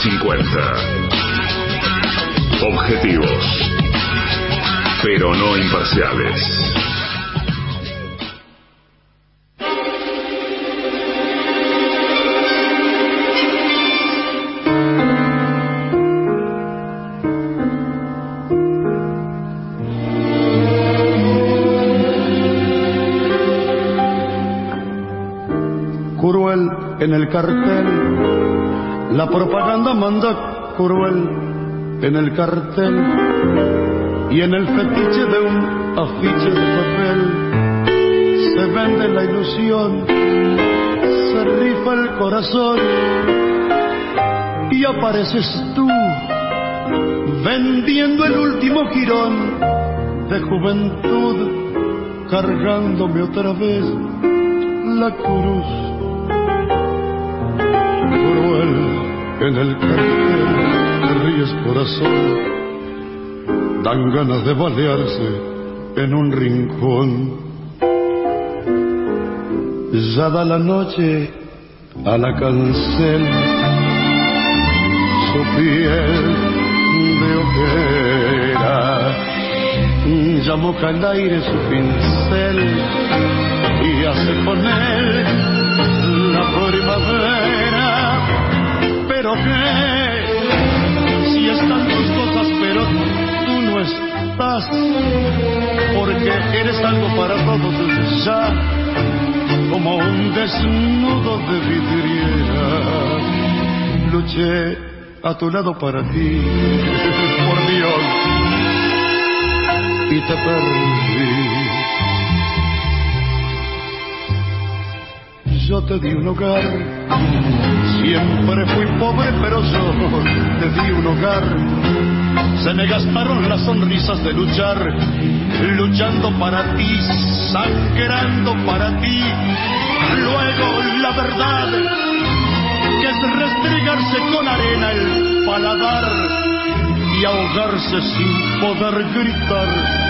1350. Objetivos, pero no imparciales. Cruel en el cartel, la propaganda manda cruel en el cartel, y en el fetiche de un afiche de papel se vende la ilusión, se rifa el corazón, y apareces tú vendiendo el último jirón de juventud, cargándome otra vez la cruz. Cruel en el cartel, te ríes corazón, dan ganas de balearse en un rincón. Ya da la noche a la cancel, su piel de ojera, ya moja el aire su pincel y hace con él la primavera. Pero qué, si están tus cosas, pero tú no estás, porque eres algo para todos ya, como un desnudo de vidriera. Luché a tu lado para ti, por Dios, y te perdí. Yo te di un hogar, siempre fui pobre, pero yo te di un hogar. Se me gastaron las sonrisas de luchar, luchando para ti, sangrando para ti. Luego la verdad, que es restregarse con arena el paladar y ahogarse sin poder gritar.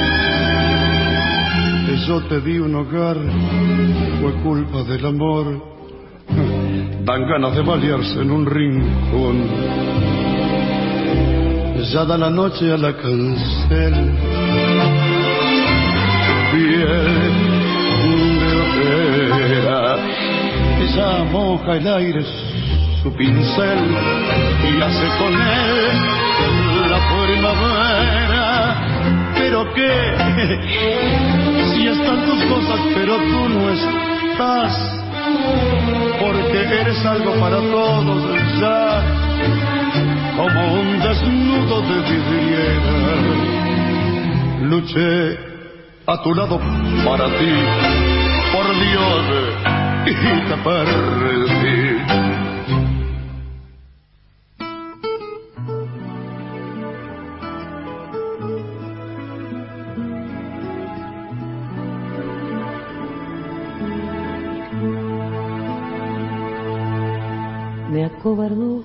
Yo te di un hogar, fue culpa del amor. Dan ganas de balearse en un rincón. Ya da la noche a la cancel, piel de ojera, ya moja el aire su pincel y hace con él la primavera. Pero qué, si están tus cosas, pero tú no estás, porque eres algo para todos ya, como un desnudo de vidriera. Luché a tu lado para ti, por Dios, y te perdí. Me acobardó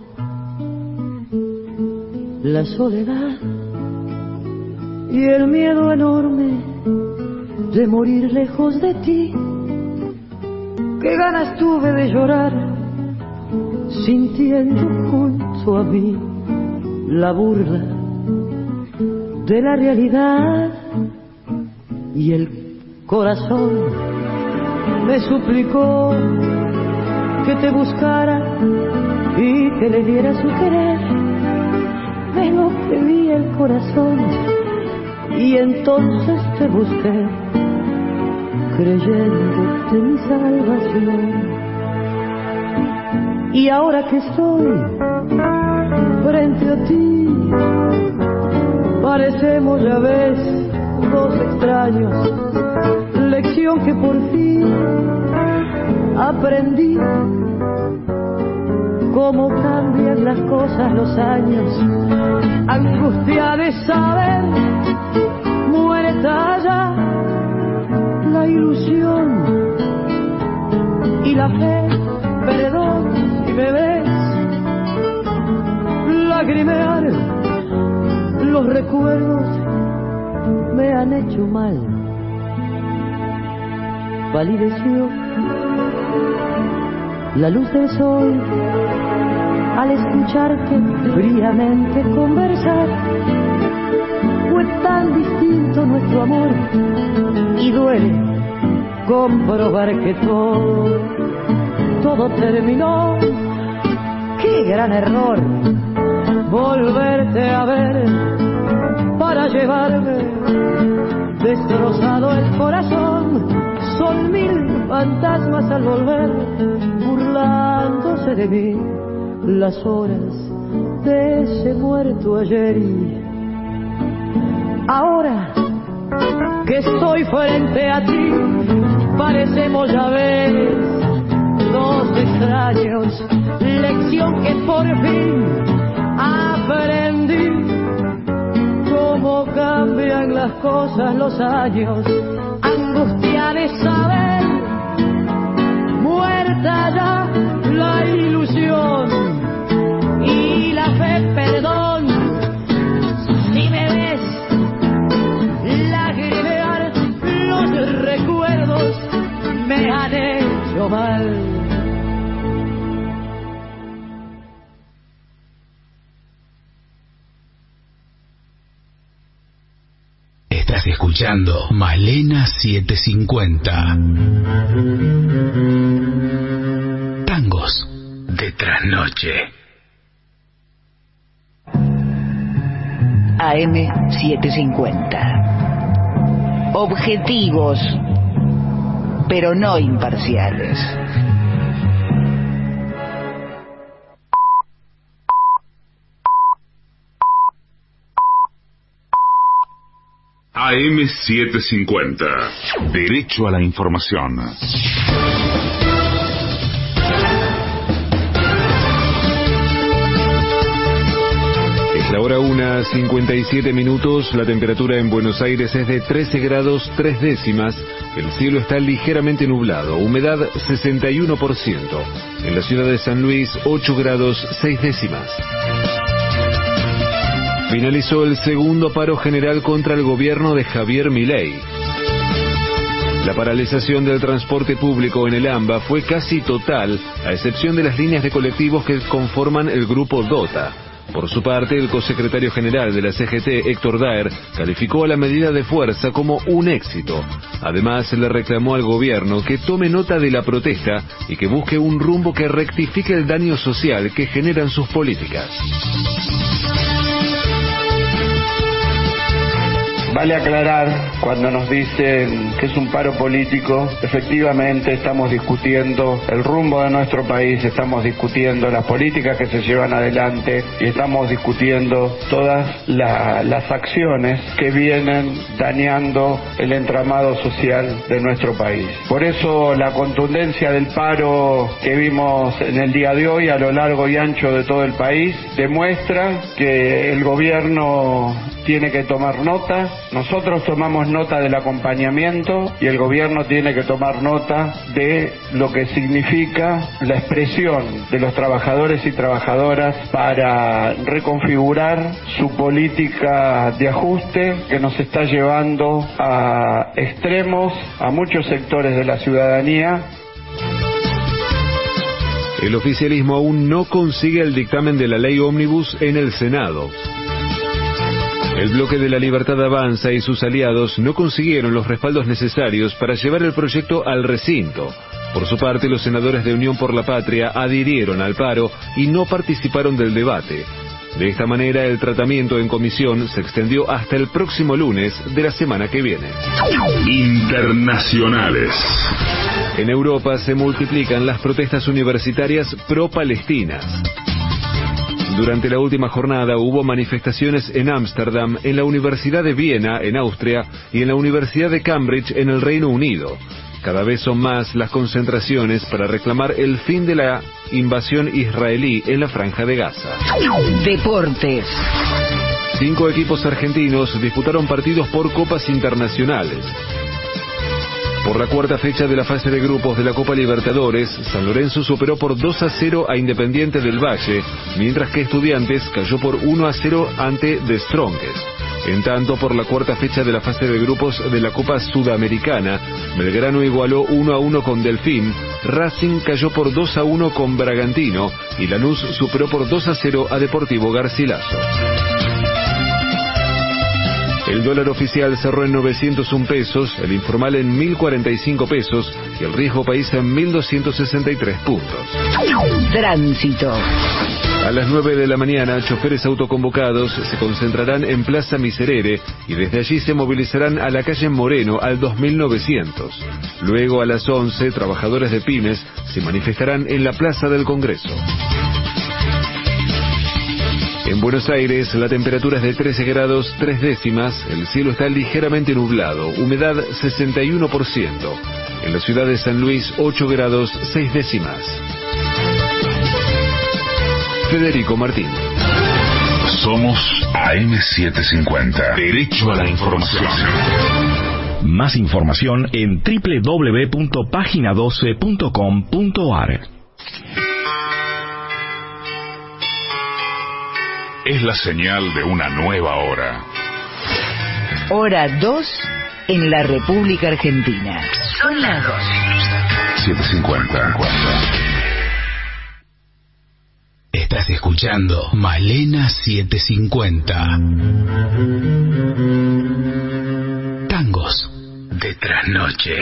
la soledad y el miedo enorme de morir lejos de ti. Qué ganas tuve de llorar sintiendo junto a mí la burla de la realidad, y el corazón me suplicó que te buscara y que le diera su querer. Me lo pedí el corazón y entonces te busqué, creyéndote mi salvación. Y ahora que estoy frente a ti, parecemos, ya ves, dos extraños. Lección que por fin aprendí, cómo cambian las cosas los años. Angustia de saber, muerta ya la ilusión y la fe. Perdón si me ves lagrimear, los recuerdos me han hecho mal. Palideció la luz del sol al escucharte fríamente conversar. Fue tan distinto nuestro amor y duele comprobar que todo terminó. Qué gran error volverte a ver para llevarme destrozado el corazón. Son 1000 fantasmas al volver, burlándose de mí, las horas de ese muerto ayer. Y ahora que estoy frente a ti, parecemos, ya ves, dos extraños. Lección que por fin aprendí, cómo cambian las cosas los años. Angustia de saber, muerta ya la ilusión y la fe, perdón. Si me ves lagrimear, los recuerdos me han hecho mal. Estás escuchando Malena 750. Tangos de trasnoche. AM 750. Objetivos, pero no imparciales. AM 750. Derecho a la información. Es la hora 1:57. La temperatura en Buenos Aires es de 13 grados 3 décimas. El cielo está ligeramente nublado. Humedad 61%. En la ciudad de San Luis, 8 grados 6 décimas. Finalizó el segundo paro general contra el gobierno de Javier Milei. La paralización del transporte público en el AMBA fue casi total, a excepción de las líneas de colectivos que conforman el grupo DOTA. Por su parte, el cosecretario general de la CGT, Héctor Daer, calificó a la medida de fuerza como un éxito. Además, le reclamó al gobierno que tome nota de la protesta y que busque un rumbo que rectifique el daño social que generan sus políticas. Vale aclarar, cuando nos dicen que es un paro político, efectivamente estamos discutiendo el rumbo de nuestro país, estamos discutiendo las políticas que se llevan adelante y estamos discutiendo todas las acciones que vienen dañando el entramado social de nuestro país. Por eso la contundencia del paro que vimos en el día de hoy a lo largo y ancho de todo el país demuestra que el gobierno tiene que tomar nota. Nosotros tomamos nota del acompañamiento y el gobierno tiene que tomar nota de lo que significa la expresión de los trabajadores y trabajadoras para reconfigurar su política de ajuste que nos está llevando a extremos a muchos sectores de la ciudadanía. El oficialismo aún no consigue el dictamen de la ley ómnibus en el Senado. El bloque de La Libertad Avanza y sus aliados no consiguieron los respaldos necesarios para llevar el proyecto al recinto. Por su parte, los senadores de Unión por la Patria adhirieron al paro y no participaron del debate. De esta manera, el tratamiento en comisión se extendió hasta el próximo lunes de la semana que viene. Internacionales. En Europa se multiplican las protestas universitarias pro-palestinas. Durante la última jornada hubo manifestaciones en Ámsterdam, en la Universidad de Viena, en Austria, y en la Universidad de Cambridge, en el Reino Unido. Cada vez son más las concentraciones para reclamar el fin de la invasión israelí en la Franja de Gaza. Deportes. 5 equipos argentinos disputaron partidos por copas internacionales. Por la cuarta fecha de la fase de grupos de la Copa Libertadores, San Lorenzo superó por 2-0 a Independiente del Valle, mientras que Estudiantes cayó por 1-0 ante The Strongest. En tanto, por la cuarta fecha de la fase de grupos de la Copa Sudamericana, Belgrano igualó 1-1 con Delfín, Racing cayó por 2-1 con Bragantino y Lanús superó por 2-0 a Deportivo Garcilaso. El dólar oficial cerró en 901 pesos, el informal en 1045 pesos y el riesgo país en 1263 puntos. Tránsito. A las 9 de la mañana, choferes autoconvocados se concentrarán en Plaza Miserere y desde allí se movilizarán a la calle Moreno al 2900. Luego, a las 11, trabajadores de pymes se manifestarán en la Plaza del Congreso. En Buenos Aires, la temperatura es de 13 grados 3 décimas, el cielo está ligeramente nublado, humedad 61%. En la ciudad de San Luis, 8 grados 6 décimas. Federico Martín. Somos AM750. Derecho a la información. Más información en www.pagina12.com.ar. Es la señal de una nueva hora. Hora 2 en la República Argentina. Son las 2. 750. Estás escuchando Malena 750. Tangos de trasnoche.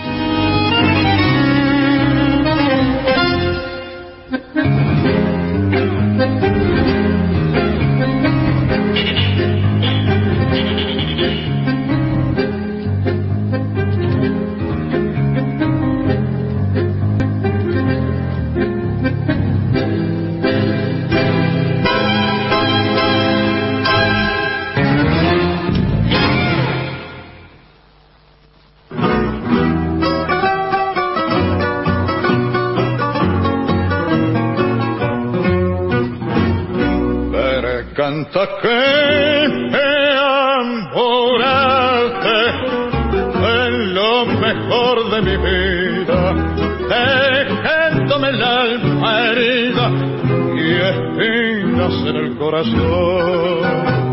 Canta que me enamoraste en lo mejor de mi vida, dejándome el alma herida y espinas en el corazón,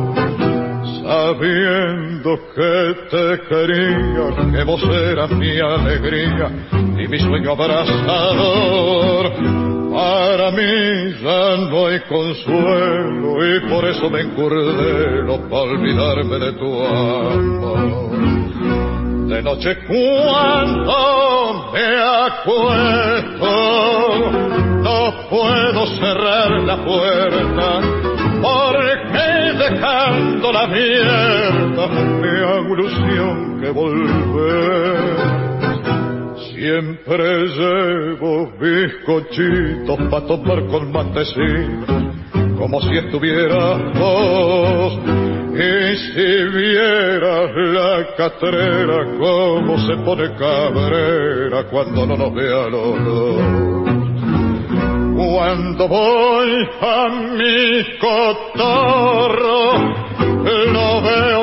sabiendo que te quería, que vos eras mi alegría y mi sueño abrazador. Para mí ya no hay consuelo y por eso me encurdelo para olvidarme de tu amor. De noche cuando me acuesto no puedo cerrar la puerta porque dejándola abierta me hago ilusión que volver. Siempre llevo bizcochitos pa' tomar con matecitos, como si estuvieras vos. Y si vieras la catrera, cómo se pone cabrera cuando no nos vea los dos. Cuando voy a mi cotorro, lo veo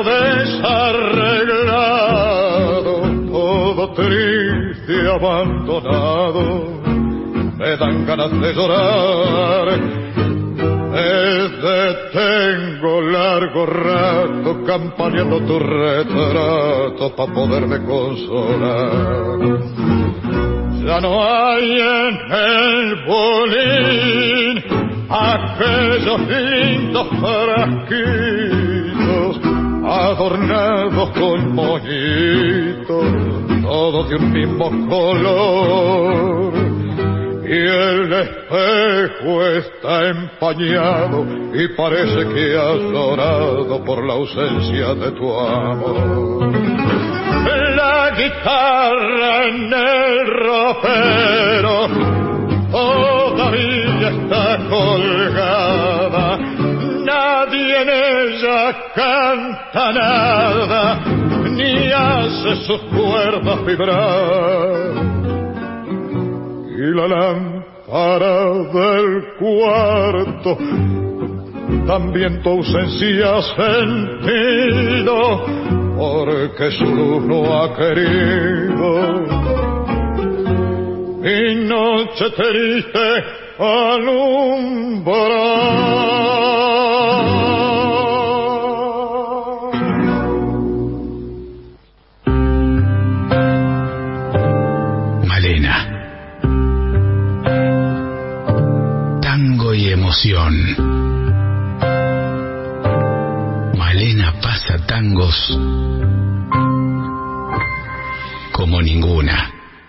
desarreglado, todo triste y abandonado, me dan ganas de llorar. Me detengo largo rato campaneando tu retrato pa' poderme consolar. Ya no hay en el bolín aquellos lindos frasquitos adornados con moñitos, todos de un mismo color, y el espejo está empañado y parece que has llorado por la ausencia de tu amor. La guitarra en el ropero todavía está colgada, nadie en ella canta nada, ni hace sus cuerdas vibrar. Y la lámpara del cuarto también tu ausencia ha sentido, porque su luz no ha querido. Mi noche triste alumbrar. tangos como ninguna.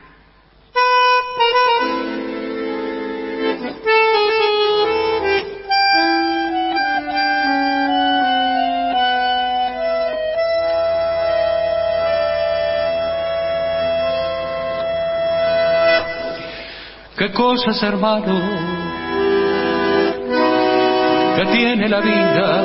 Qué cosas, hermano, que tiene la vida.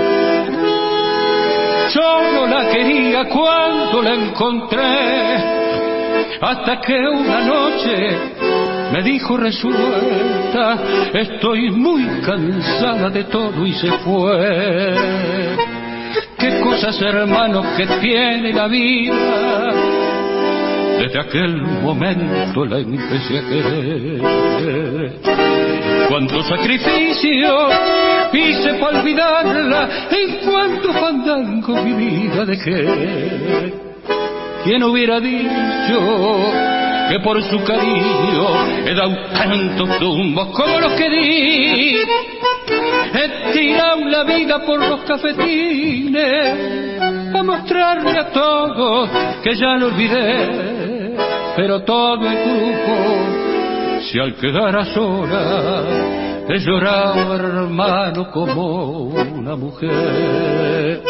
Yo no la quería cuando la encontré, hasta que una noche me dijo resuelta: estoy muy cansada de todo, y se fue. Qué cosas, hermano, que tiene la vida. Desde aquel momento la empecé a querer. Cuánto sacrificio hice para olvidarla, en cuánto fandango mi vida dejé. ¿Quién hubiera dicho que por su cariño he dado tantos tumbos como los que di? He tirado la vida por los cafetines a mostrarle a todos que ya lo olvidé. Pero todo el grupo, si al quedar a solas, he llorado, hermano, como una mujer.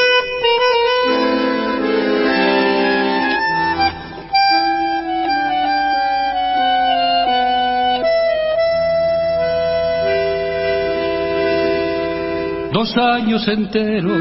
Dos años enteros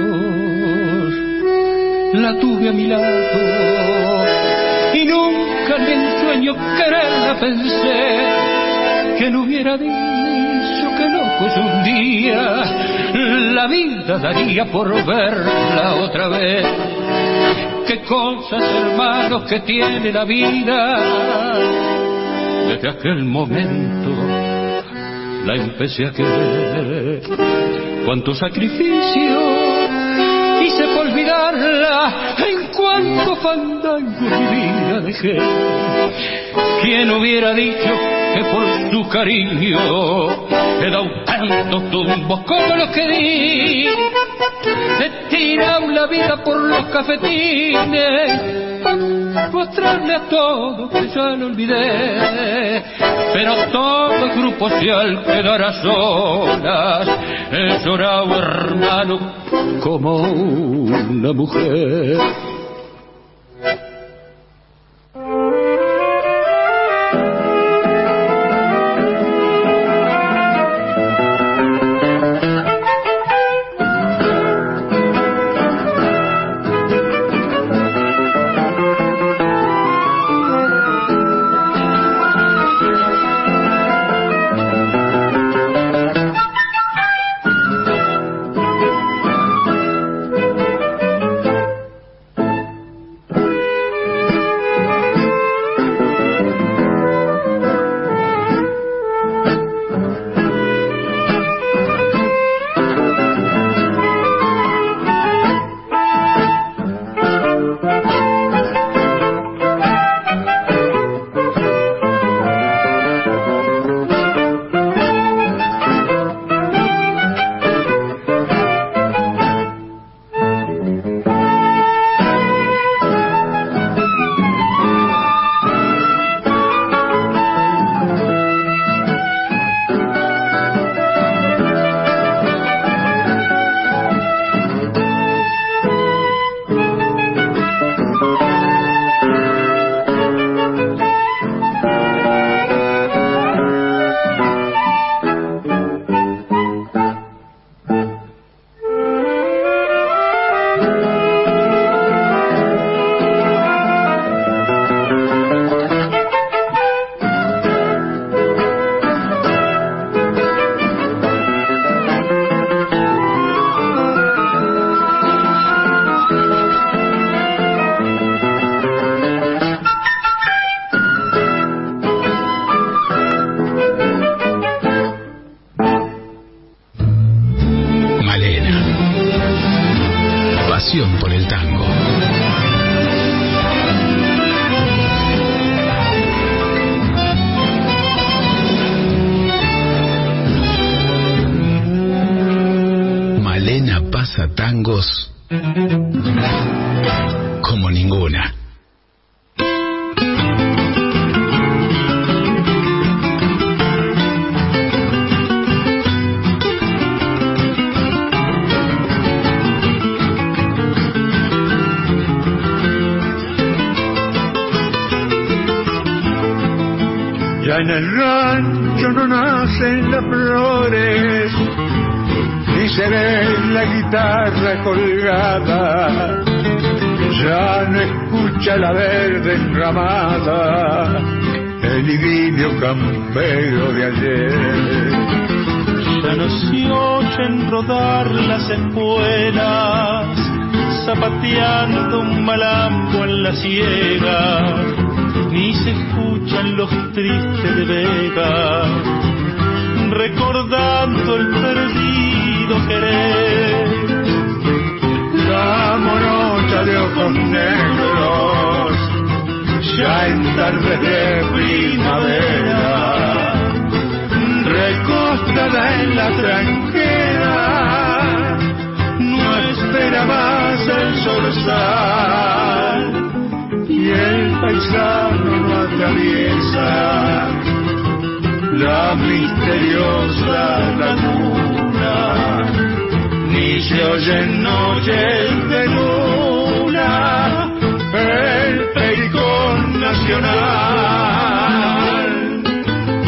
la tuve a mi lado, y nunca ni en sueño quererla pensé. Que no hubiera dicho que locos un día la vida daría por verla otra vez. Qué cosas, hermanos, que tiene la vida. Desde aquel momento la empecé a querer. Cuánto sacrificio hice por olvidarla, en cuánto fandango mi vida dejé. ¿Quién hubiera dicho que por su cariño he dado tantos tumbos como los que di? He tirado la vida por los cafetines para mostrarle a todos que ya lo olvidé. Pero todo el grupo, si al quedar a solas, he llorado, hermano, como una mujer. Por el tango. Malena pasa tangos Ya en el rancho no nacen las flores, ni se ve la guitarra colgada, ya no escucha la verde enramada, el idilio campero de ayer. Ya no se oyen rodar las espuelas, zapateando un malambo en la siega, ni se escuchan los tristes de Vega, recordando el perdido querer. La morocha de ojos negros, ya en tardes de primavera, recostada en la tranquera, no espera más el zorzal, y el paisano no atraviesa la misteriosa laguna, ni se oyen noches de luna el pericón nacional.